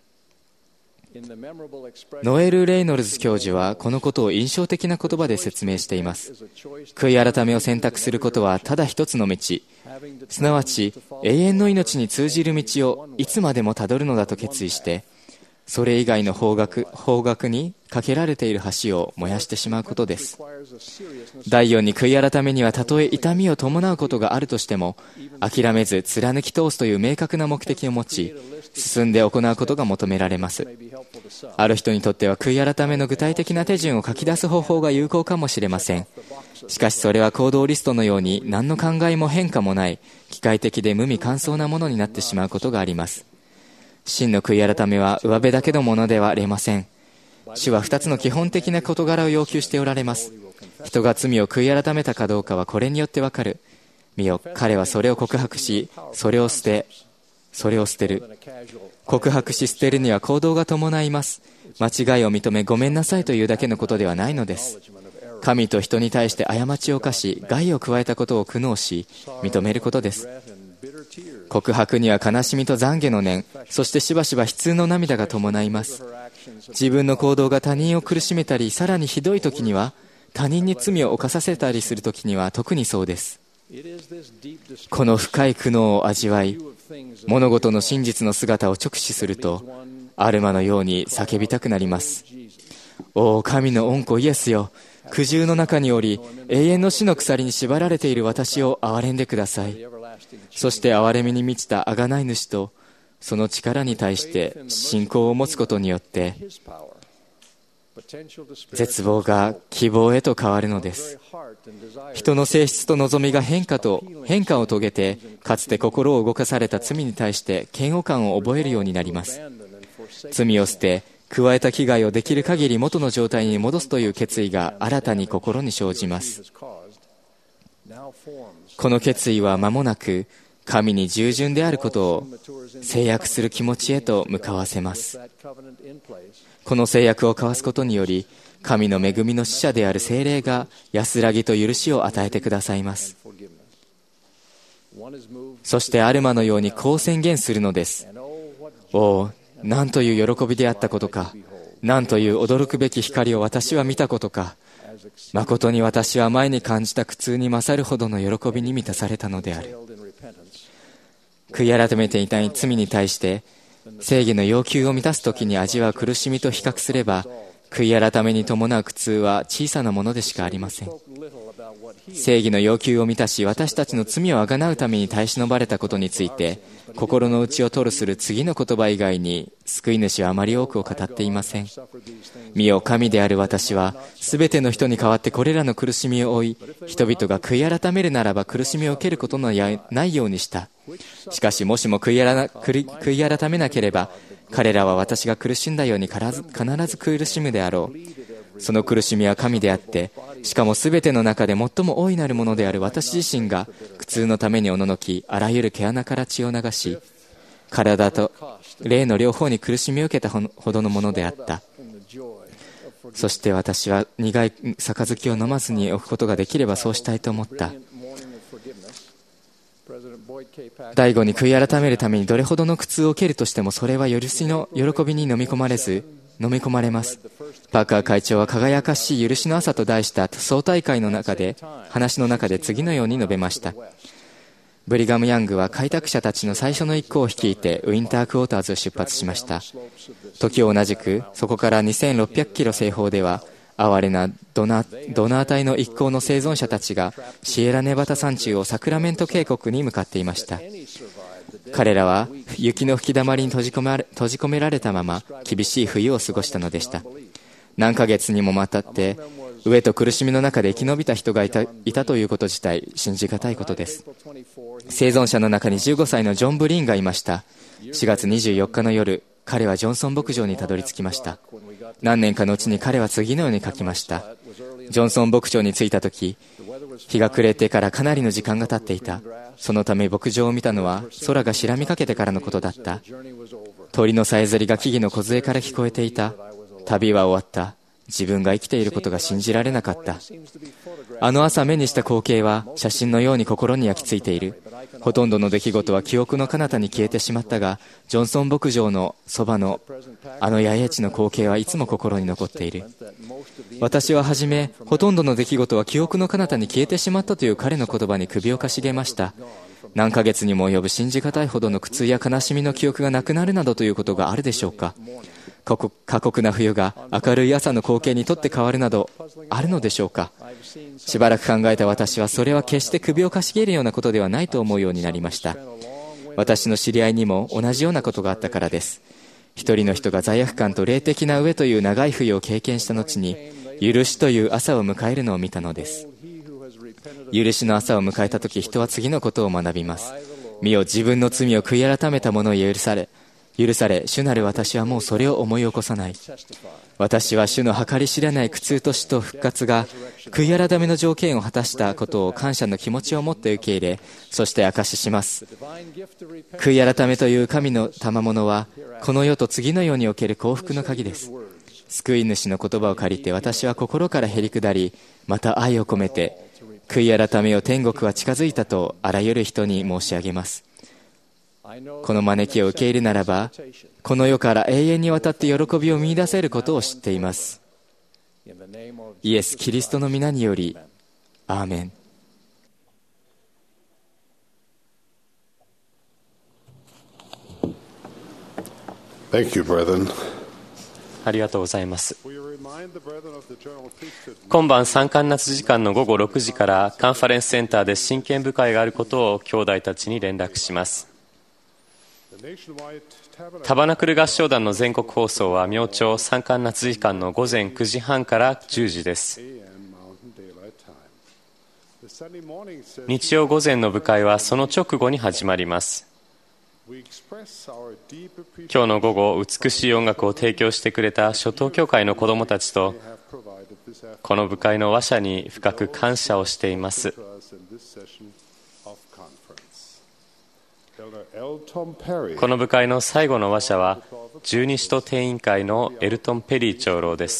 ノエル・レイノルズ教授はこのことを印象的な言葉で説明しています。悔い改めを選択することはただ一つの道、すなわち永遠の命に通じる道をいつまでもたどるのだと決意して、それ以外の方角にかけられている橋を燃やしてしまうことです。第4に、悔い改めにはたとえ痛みを伴うことがあるとしても、諦めず貫き通すという明確な目的を持ち、進んで行うことが求められます。ある人にとっては悔い改めの具体的な手順を書き出す方法が有効かもしれません。しかしそれは行動リストのように何の考えも変化もない機械的で無味乾燥なものになってしまうことがあります。真の悔い改めは上辺だけのものではありません。主は2つの基本的な事柄を要求しておられます。人が罪を悔い改めたかどうかはこれによってわかる。見よ、彼はそれを告白し、それを捨てる。告白し捨てるには行動が伴います。間違いを認めごめんなさいというだけのことではないのです。神と人に対して過ちを犯し、害を加えたことを苦悩し、認めることです。告白には悲しみと懺悔の念、そしてしばしば悲痛の涙が伴います。自分の行動が他人を苦しめたり、さらにひどい時には他人に罪を犯させたりする時には特にそうです。この深い苦悩を味わい、物事の真実の姿を直視すると、アルマのように叫びたくなります。おお、神の御子イエスよ、苦渋の中におり永遠の死の鎖に縛られている私を憐れんでください。そして憐れみに満ちた贖い主とその力に対して信仰を持つことによって、絶望が希望へと変わるのです。人の性質と望みが変化を遂げて、かつて心を動かされた罪に対して嫌悪感を覚えるようになります。罪を捨て、加えた危害をできる限り元の状態に戻すという決意が新たに心に生じます。この決意は間もなく神に従順であることを制約する気持ちへと向かわせます。この制約を交わすことにより、神の恵みの使者である聖霊が安らぎと許しを与えてくださいます。そしてアルマのようにこう宣言するのです。おお、なんという喜びであったことか。なんという驚くべき光を私は見たことか。誠に私は前に感じた苦痛に勝るほどの喜びに満たされたのである。悔い改めていない罪に対して正義の要求を満たすときに味わう苦しみと比較すれば、悔い改めに伴う苦痛は小さなものでしかありません。 正義の要求を満たし、私たちの罪をあがなうために耐え忍ばれたことについて、心の内を吐露する次の言葉以外に救い主はあまり多くを語っていません。見よ、神である私はすべての人に代わってこれらの苦しみを負い、人々が悔い改めるならば苦しみを受けることのないようにした。しかしもしも悔い改めなければ、彼らは私が苦しんだように必ず苦しむであろう。その苦しみは神であって、しかもすべての中で最も大いなるものである私自身が苦痛のためにおののき、あらゆる毛穴から血を流し、体と霊の両方に苦しみを受けたほどのものであった。そして私は苦い杯を飲まずに置くことができればそうしたいと思った。第5に悔い改めるためにどれほどの苦痛を受けるとしても、それは許しの喜びに飲み込まれます。パーカー会長は輝かしい許しの朝と題した総大会の話の中で次のように述べました。ブリガム・ヤングは開拓者たちの最初の一行を率いてウィンタークォーターズを出発しました。時を同じくそこから2600キロ西方では、哀れなドナー隊の一行の生存者たちがシエラネバタ山中をサクラメント渓谷に向かっていました。彼らは雪の吹きだまりに閉じ込められたまま厳しい冬を過ごしたのでした。何ヶ月にもわたって飢えと苦しみの中で生き延びた人がいたということ自体信じがたいことです。生存者の中に15歳のジョン・ブリーンがいました。4月24日の夜、彼はジョンソン牧場にたどり着きました。何年かのうちに彼は次のように書きました。ジョンソン牧場に着いた時、日が暮れてからかなりの時間が経っていた。そのため牧場を見たのは空が白みかけてからのことだった。鳥のさえずりが木々の梢から聞こえていた。旅は終わった。自分が生きていることが信じられなかった。あの朝目にした光景は写真のように心に焼き付いている。ほとんどの出来事は記憶の彼方に消えてしまったが、ジョンソン牧場のそばのあの野営地の光景はいつも心に残っている。私ははじめ、ほとんどの出来事は記憶の彼方に消えてしまったという彼の言葉に首をかしげました。何ヶ月にも及ぶ信じがたいほどの苦痛や悲しみの記憶がなくなるなどということがあるでしょうか。過酷な冬が明るい朝の光景にとって変わるなどあるのでしょうか。しばらく考えた私は、それは決して首をかしげるようなことではないと思うようになりました。私の知り合いにも同じようなことがあったからです。一人の人が罪悪感と霊的な飢えという長い冬を経験した後に、許しという朝を迎えるのを見たのです。許しの朝を迎えたとき、人は次のことを学びます。見よ、自分の罪を悔い改めた者を許され、主なる私はもうそれを思い起こさない。私は主の計り知れない苦痛と死と復活が悔い改めの条件を果たしたことを感謝の気持ちを持って受け入れ、そして証しします。悔い改めという神の賜物は、この世と次の世における幸福の鍵です。救い主の言葉を借りて、私は心からへりくだり、また愛を込めて、悔い改めよ、天国は近づいたとあらゆる人に申し上げます。この招きを受け入れならば、この世から永遠にわたって喜びを見出せることを知っています。イエス・キリストの皆により、アーメン。 Thank you, brethren. ありがとうございます。今晩三冠夏時間の午後6時からカンファレンスセンターで真剣部会があることを兄弟たちに連絡します。タバナクル合唱団の全国放送は明朝三冠夏時間の午前9時半から10時です。日曜午前の部会はその直後に始まります。今日の午後、美しい音楽を提供してくれた初等教会の子どもたちと、この部会の話者に深く感謝をしています。この部会の最後の話者は、十二使徒定員会のエルトン・ペリー長老です。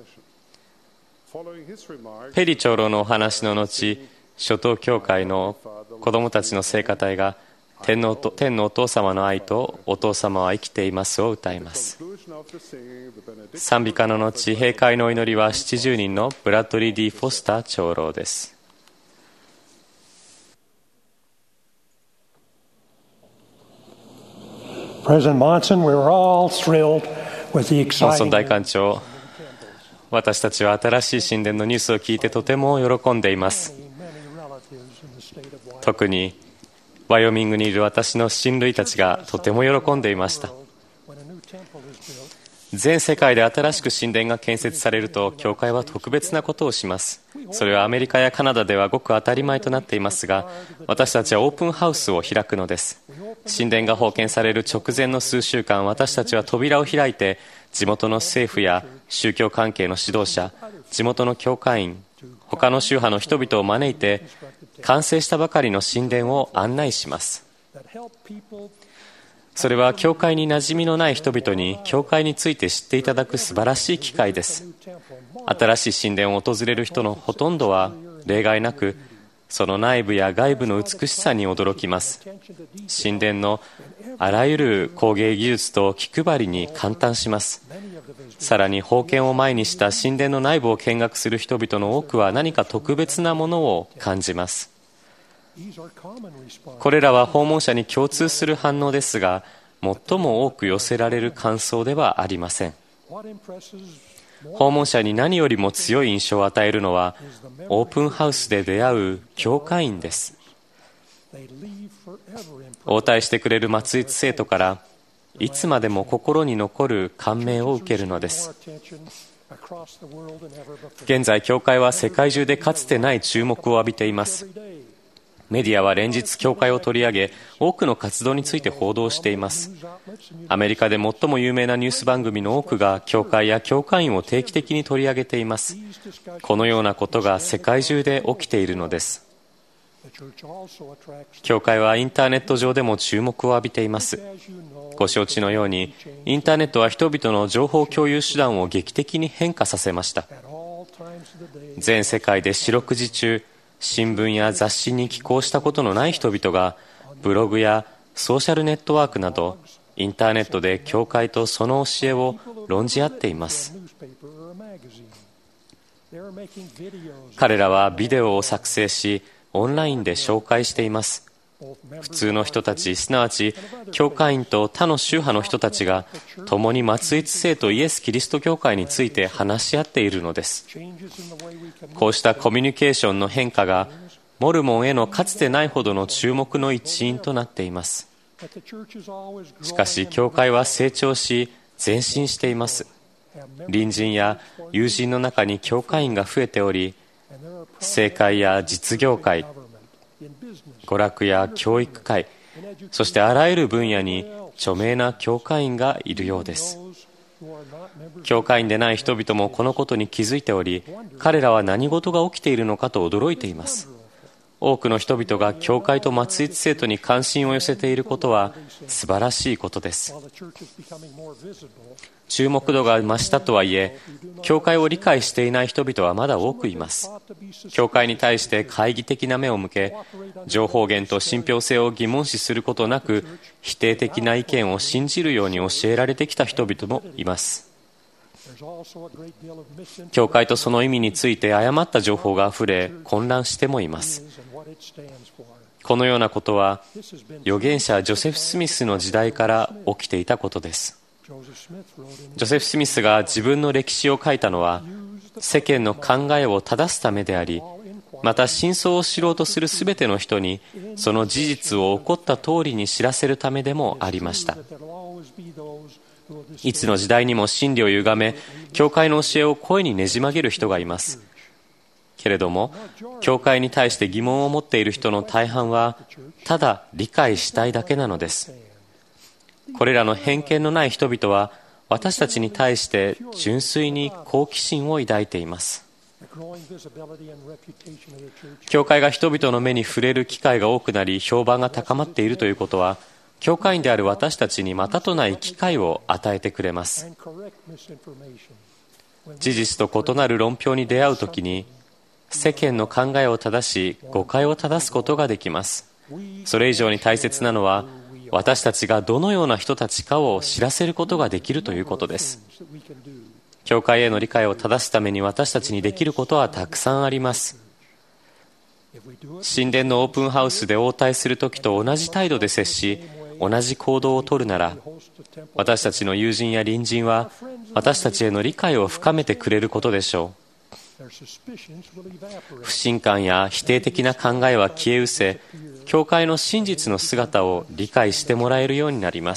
ペリー長老のお話の後、初等教会の子どもたちの聖歌隊が、天のお父様の愛とお父様は生きていますを歌います。賛美歌の後、閉会のお祈りは70人のブラッドリー・ディ・フォスター長老です。モンソン大官長、 私たちは新しい神殿のニュースを聞いてとても喜んでいます。特にワイオミングにいる私の親類たちがとても喜んでいました。全世界で新しく神殿が建設されると、教会は特別なことをします。それはアメリカやカナダではごく当たり前となっていますが、私たちはオープンハウスを開くのです。神殿が封建される直前の数週間、私たちは扉を開いて、地元の政府や宗教関係の指導者、地元の教会員、他の宗派の人々を招いて、完成したばかりの神殿を案内します。それは教会に馴染みのない人々に教会について知っていただく素晴らしい機会です。新しい神殿を訪れる人のほとんどは例外なく、その内部や外部の美しさに驚きます。神殿のあらゆる工芸技術と気配りに感嘆します。さらに封建を前にした神殿の内部を見学する人々の多くは何か特別なものを感じます。これらは訪問者に共通する反応ですが、最も多く寄せられる感想ではありません。訪問者に何よりも強い印象を与えるのは、オープンハウスで出会う教会員です。応対してくれる末裔生徒からいつまでも心に残る感銘を受けるのです。現在、教会は世界中でかつてない注目を浴びています。メディアは連日教会を取り上げ、多くの活動について報道しています。アメリカで最も有名なニュース番組の多くが教会や教会員を定期的に取り上げています。このようなことが世界中で起きているのです。教会はインターネット上でも注目を浴びています。ご承知のように、インターネットは人々の情報共有手段を劇的に変化させました。全世界で四六時中、新聞や雑誌に寄稿したことのない人々が、ブログやソーシャルネットワークなど、インターネットで教会とその教えを論じ合っています。彼らはビデオを作成し、オンラインで紹介しています。普通の人たち、すなわち教会員と他の宗派の人たちが共に末裔生とイエス・キリスト教会について話し合っているのです。こうしたコミュニケーションの変化がモルモンへのかつてないほどの注目の一因となっています。しかし教会は成長し前進しています。隣人や友人の中に教会員が増えており、政界や実業界、娯楽や教育界、そしてあらゆる分野に著名な教会員がいるようです。教会員でない人々もこのことに気づいており、彼らは何事が起きているのかと驚いています。多くの人々が教会と末裔生徒に関心を寄せていることは素晴らしいことです。注目度が増したとはいえ、教会を理解していない人々はまだ多くいます。教会に対して懐疑的な目を向け、情報源と信憑性を疑問視することなく、否定的な意見を信じるように教えられてきた人々もいます。教会とその意味について誤った情報があふれ、混乱してもいます。このようなことは、預言者ジョセフ・スミスの時代から起きていたことです。ジョセフ・スミスが自分の歴史を書いたのは、世間の考えを正すためであり、また真相を知ろうとするすべての人に、その事実を起こった通りに知らせるためでもありました。いつの時代にも真理を歪め、教会の教えを声にねじ曲げる人がいます。けれども、教会に対して疑問を持っている人の大半は、ただ理解したいだけなのです。これらの偏見のない人々は、私たちに対して純粋に好奇心を抱いています。教会が人々の目に触れる機会が多くなり、評判が高まっているということは、教会員である私たちにまたとない機会を与えてくれます。事実と異なる論評に出会うときに、世間の考えを正し、誤解を正すことができます。それ以上に大切なのは、私たちがどのような人たちかを知らせることができるということです。教会への理解を正すために私たちにできることはたくさんあります。神殿のオープンハウスで応対するときと同じ態度で接し、 同じ行動をとるなら、私たちの友人や隣人は私たちへの理解を深めてくれることでしょう。不信感や否定的な考えは消え失せ、教会の真実の姿を理解してもらえるようになります。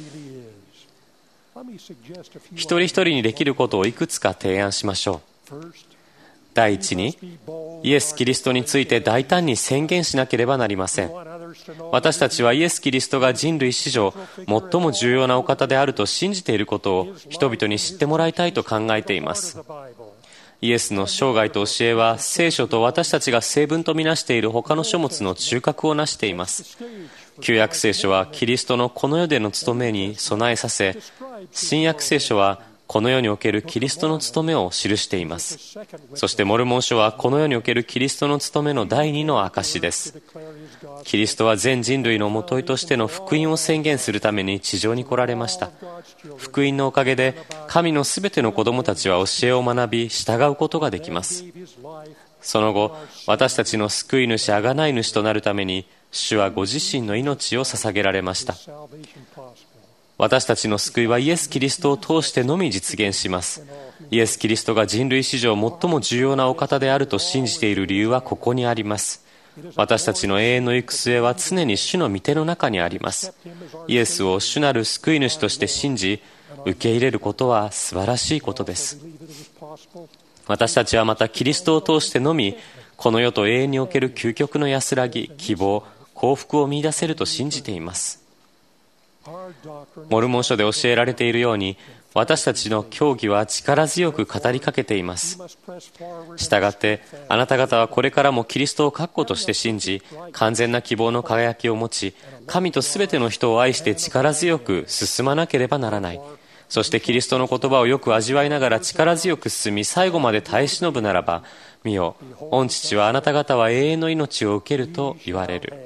一人一人にできることをいくつか提案しましょう。第一に、イエス・キリストについて大胆に宣言しなければなりません。私たちはイエス・キリストが人類史上最も重要なお方であると信じていることを人々に知ってもらいたいと考えています。イエスの生涯と教えは聖書と私たちが聖文とみなしている他の書物の中核をなしています。旧約聖書はキリストのこの世での務めに備えさせ、新約聖書はこの世におけるキリストの務めを記しています。そしてモルモン書はこの世におけるキリストの務めの第二の証です。キリストは全人類の元井としての福音を宣言するために地上に来られました。福音のおかげで神のすべての子供たちは教えを学び従うことができます。その後、私たちの救い主、贖い主となるために主はご自身の命を捧げられました。私たちの救いはイエス・キリストを通してのみ実現します。イエス・キリストが人類史上最も重要なお方であると信じている理由はここにあります。私たちの永遠の行く末は常に主の御手の中にあります。イエスを主なる救い主として信じ、受け入れることは素晴らしいことです。私たちはまたキリストを通してのみ、この世と永遠における究極の安らぎ、希望、幸福を見出せると信じています。モルモン書で教えられているように、私たちの教義は力強く語りかけています。したがって、あなた方はこれからもキリストを確固として信じ、完全な希望の輝きを持ち、神とすべての人を愛して力強く進まなければならない。そしてキリストの言葉をよく味わいながら力強く進み、最後まで耐え忍ぶならば、見よ、御父はあなた方は永遠の命を受けると言われる。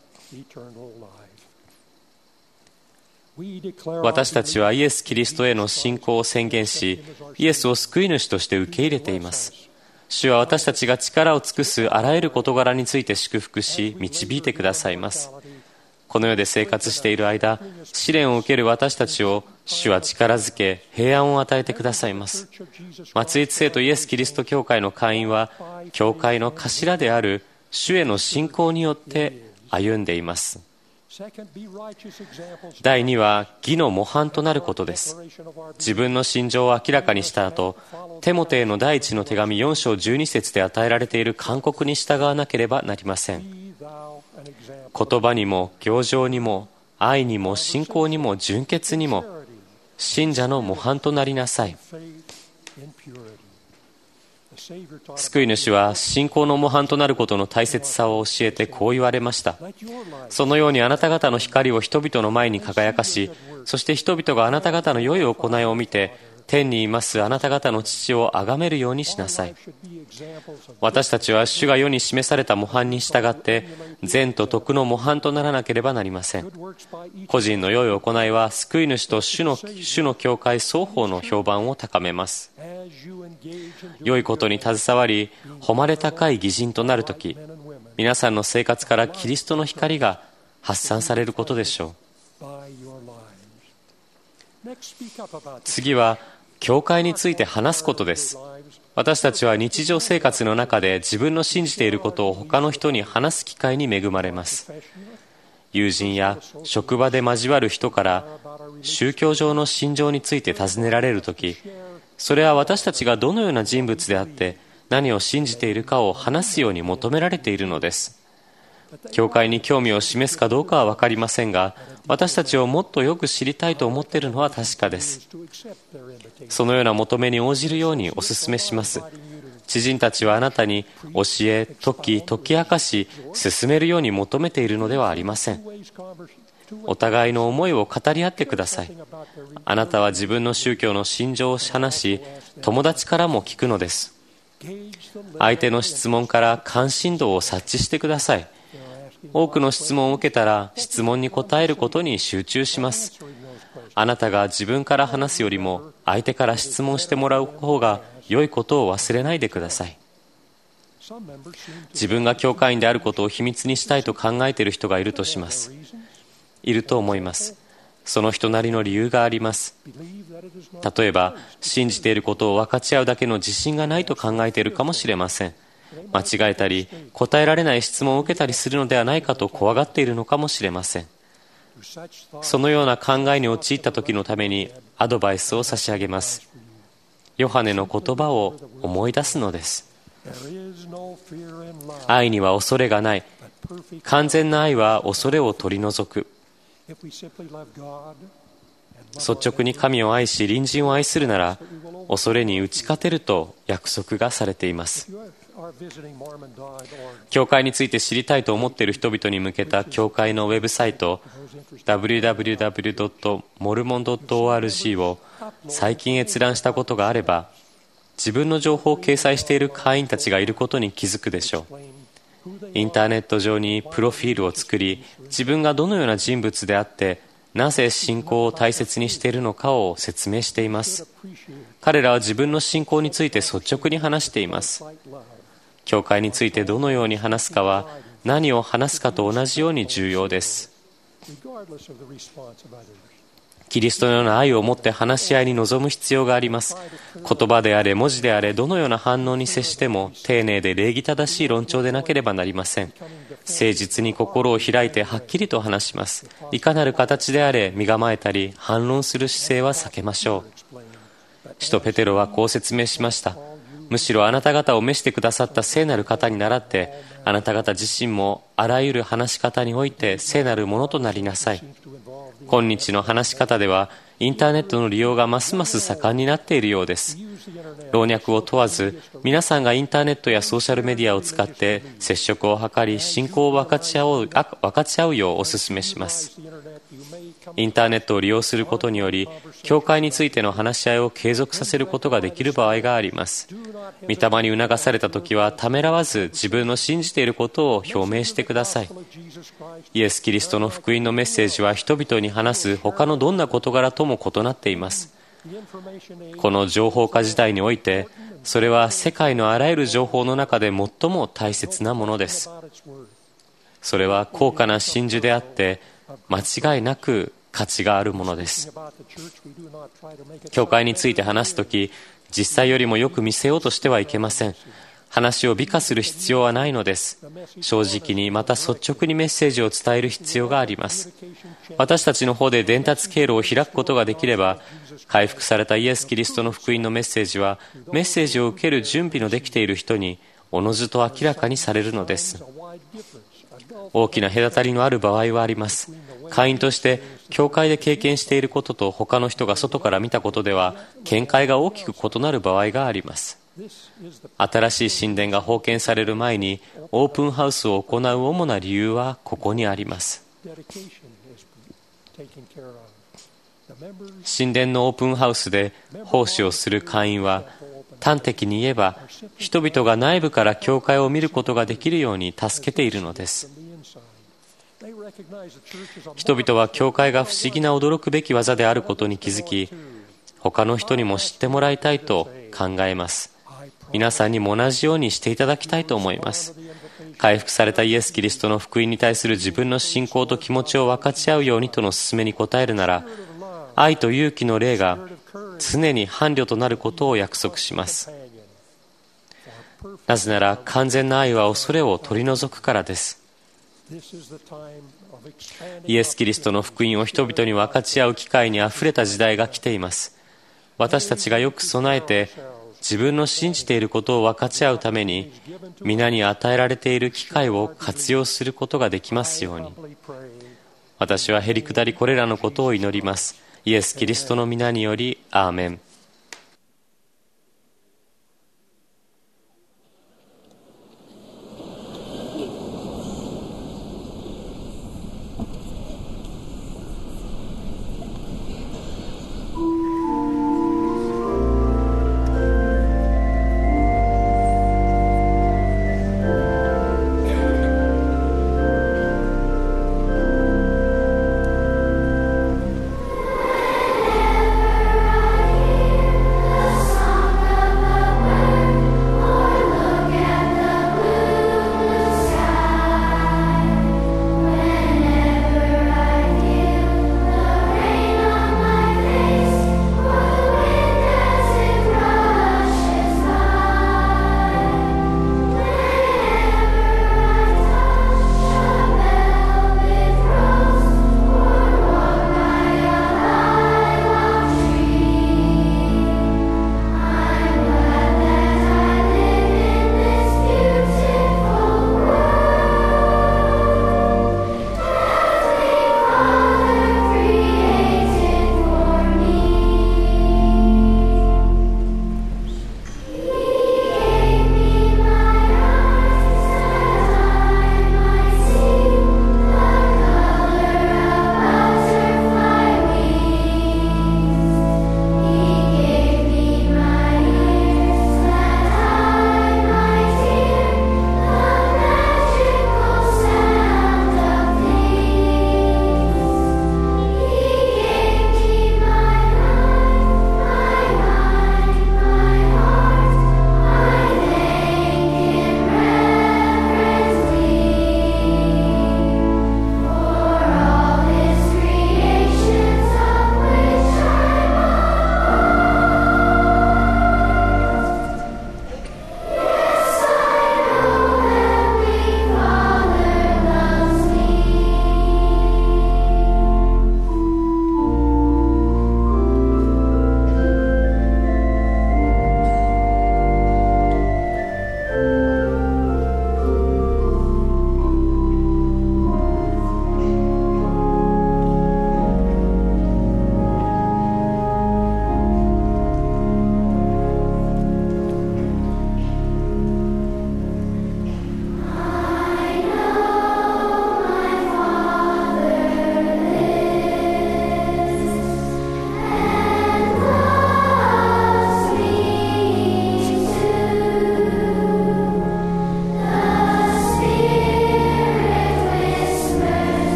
私たちはイエス・キリストへの信仰を宣言し、イエスを救い主として受け入れています。主は私たちが力を尽くすあらゆる事柄について祝福し、導いてくださいます。この世で生活している間、試練を受ける私たちを主は力づけ、平安を与えてくださいます。松井聖とイエス・キリスト教会の会員は、教会の頭である主への信仰によって歩んでいます。第2は義の模範となることです。自分の心情を明らかにした後、テモテへの第一の手紙4章12節で与えられている勧告に従わなければなりません。言葉にも行情にも愛にも信仰にも純潔にも信者の模範となりなさい。救い主は信仰の模範となることの大切さを教えてこう言われました。そのようにあなた方の光を人々の前に輝かし、そして人々があなた方の良い行いを見て、天にいますあなた方の父を崇めるようにしなさい。私たちは主が世に示された模範に従って、善と徳の模範とならなければなりません。個人の良い行いは救い主と主の教会双方の評判を高めます。良いことに携わり、誉れ高い義人となるとき、皆さんの生活からキリストの光が発散されることでしょう。次は、教会について話すことです。私たちは日常生活の中で自分の信じていることを他の人に話す機会に恵まれます。友人や職場で交わる人から宗教上の信条について尋ねられるとき、それは私たちがどのような人物であって何を信じているかを話すように求められているのです。教会に興味を示すかどうかは分かりませんが、私たちをもっとよく知りたいと思っているのは確かです。そのような求めに応じるようにお勧めします。知人たちはあなたに教え、解き明かし、進めるように求めているのではありません。お互いの思いを語り合ってください。あなたは自分の宗教の信条を話し、友達からも聞くのです。相手の質問から関心度を察知してください。多くの質問を受けたら質問に答えることに集中します。あなたが自分から話すよりも相手から質問してもらう方が良いことを忘れないでください。自分が教会員であることを秘密にしたいと考えている人がいるとします。 いると思います。その人なりの理由があります。例えば、信じていることを分かち合うだけの自信がないと考えているかもしれません。間違えたり、答えられない質問を受けたりするのではないかと怖がっているのかもしれません。そのような考えに陥った時のためにアドバイスを差し上げます。ヨハネの言葉を思い出すのです。愛には恐れがない。完全な愛は恐れを取り除く。率直に神を愛し隣人を愛するなら、恐れに打ち勝てると約束がされています。教会について知りたいと思っている人々に向けた教会のウェブサイト www.mormon.org を最近閲覧したことがあれば、自分の情報を掲載している会員たちがいることに気づくでしょう。インターネット上にプロフィールを作り、自分がどのような人物であってなぜ信仰を大切にしているのかを説明しています。彼らは自分の信仰について率直に話しています。教会についてどのように話すかは、何を話すかと同じように重要です。キリストのような愛を持って話し合いに臨む必要があります。言葉であれ文字であれ、どのような反応に接しても丁寧で礼儀正しい論調でなければなりません。誠実に心を開いてはっきりと話します。いかなる形であれ、身構えたり反論する姿勢は避けましょう。使徒ペテロはこう説明しました。むしろあなた方を召してくださった聖なる方に倣って、あなた方自身もあらゆる話し方において聖なるものとなりなさい。今日の話し方では、インターネットの利用がますます盛んになっているようです。老若を問わず、皆さんがインターネットやソーシャルメディアを使って接触を図り、信仰を分かち合うようお勧めします。インターネットを利用することにより、教会についての話し合いを継続させることができる場合があります。御霊に促されたときは、ためらわず自分の信じていることを表明してください。イエス・キリストの福音のメッセージは、人々に話す他のどんな事柄とも異なっています。この情報化時代において、それは世界のあらゆる情報の中で最も大切なものです。それは高価な真珠であって、間違いなく価値があるものです。教会について話すとき、実際よりもよく見せようとしてはいけません。話を美化する必要はないのです。正直にまた率直にメッセージを伝える必要があります。私たちの方で伝達経路を開くことができれば、回復されたイエス・キリストの福音のメッセージは、メッセージを受ける準備のできている人におのずと明らかにされるのです。大きな隔たりのある場合はあります。会員として教会で経験していることと他の人が外から見たことでは見解が大きく異なる場合があります。新しい神殿が封建される前にオープンハウスを行う主な理由はここにあります。神殿のオープンハウスで奉仕をする会員は、端的に言えば人々が内部から教会を見ることができるように助けているのです。人々は教会が不思議な驚くべき技であることに気づき、他の人にも知ってもらいたいと考えます。皆さんにも同じようにしていただきたいと思います。回復されたイエス・キリストの福音に対する自分の信仰と気持ちを分かち合うようにとの勧めに応えるなら、愛と勇気の霊が常に伴侶となることを約束します。なぜなら完全な愛は恐れを取り除くからです。イエス・キリストの福音を人々に分かち合う機会にあふれた時代が来ています。私たちがよく備えて自分の信じていることを分かち合うために皆に与えられている機会を活用することができますように。私はへりくだりこれらのことを祈ります。イエス・キリストの皆によりアーメン。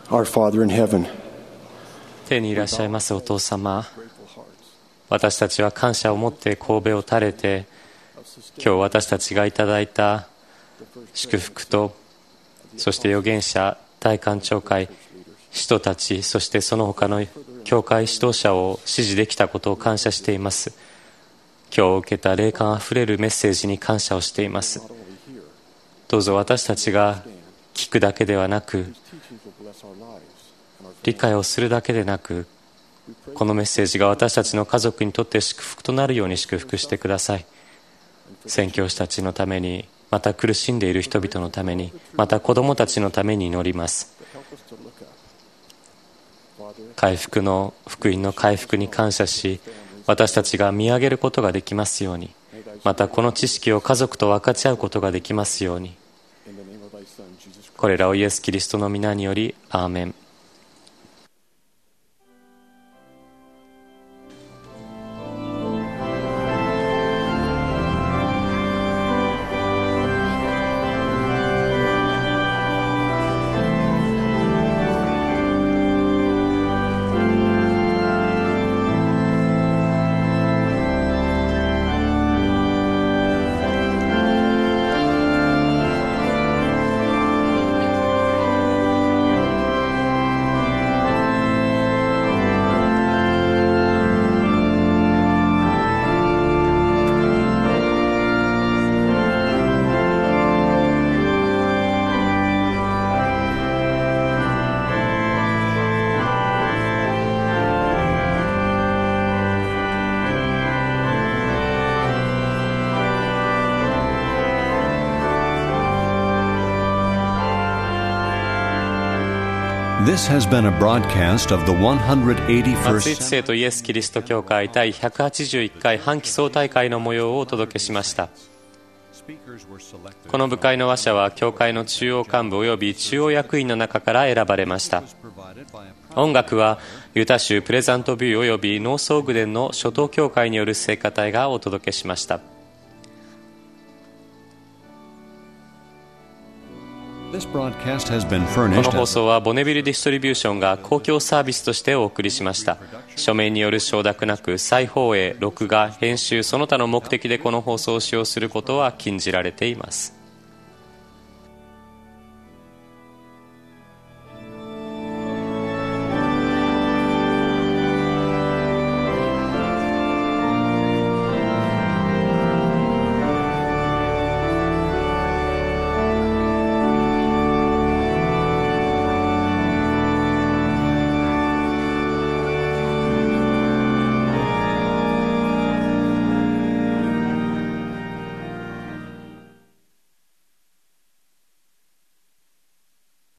Our Father in heaven, 天にいらっしゃいますお父様、私たちは感謝を持って頭を垂れて、今日私たちがいただいた祝福と、そして預言者、大官長会、使徒たち、そしてその他の教会指導者を支持できたことを感謝しています。今日受けた霊感あふれるメッセージに感謝をしています。どうぞ私たちが聞くだけではなく、理解をするだけでなく、このメッセージが私たちの家族にとって祝福となるように祝福してください。宣教師たちのために、また苦しんでいる人々のために、また子供たちのために祈ります。回復の福音の回復に感謝し、私たちが見上げることができますように、またこの知識を家族と分かち合うことができますように。これらをイエス・キリストの皆により、アーメン。 This has been a broadcast of the 181st 松一聖とイエス・キリスト教会第181回半期総大会の模様をお届けしました。この部会の話者は教会の中央幹部及び中央役員の中から選ばれました。音楽はユタ州プレザントビュー及びノースオーグデンの初等教会による聖歌隊がお届けしました。 この放送はボネビルディストリビューションが公共サービスとしてお送りしました。書面による承諾なく再放映、録画、編集その他の目的でこの放送を使用することは禁じられています。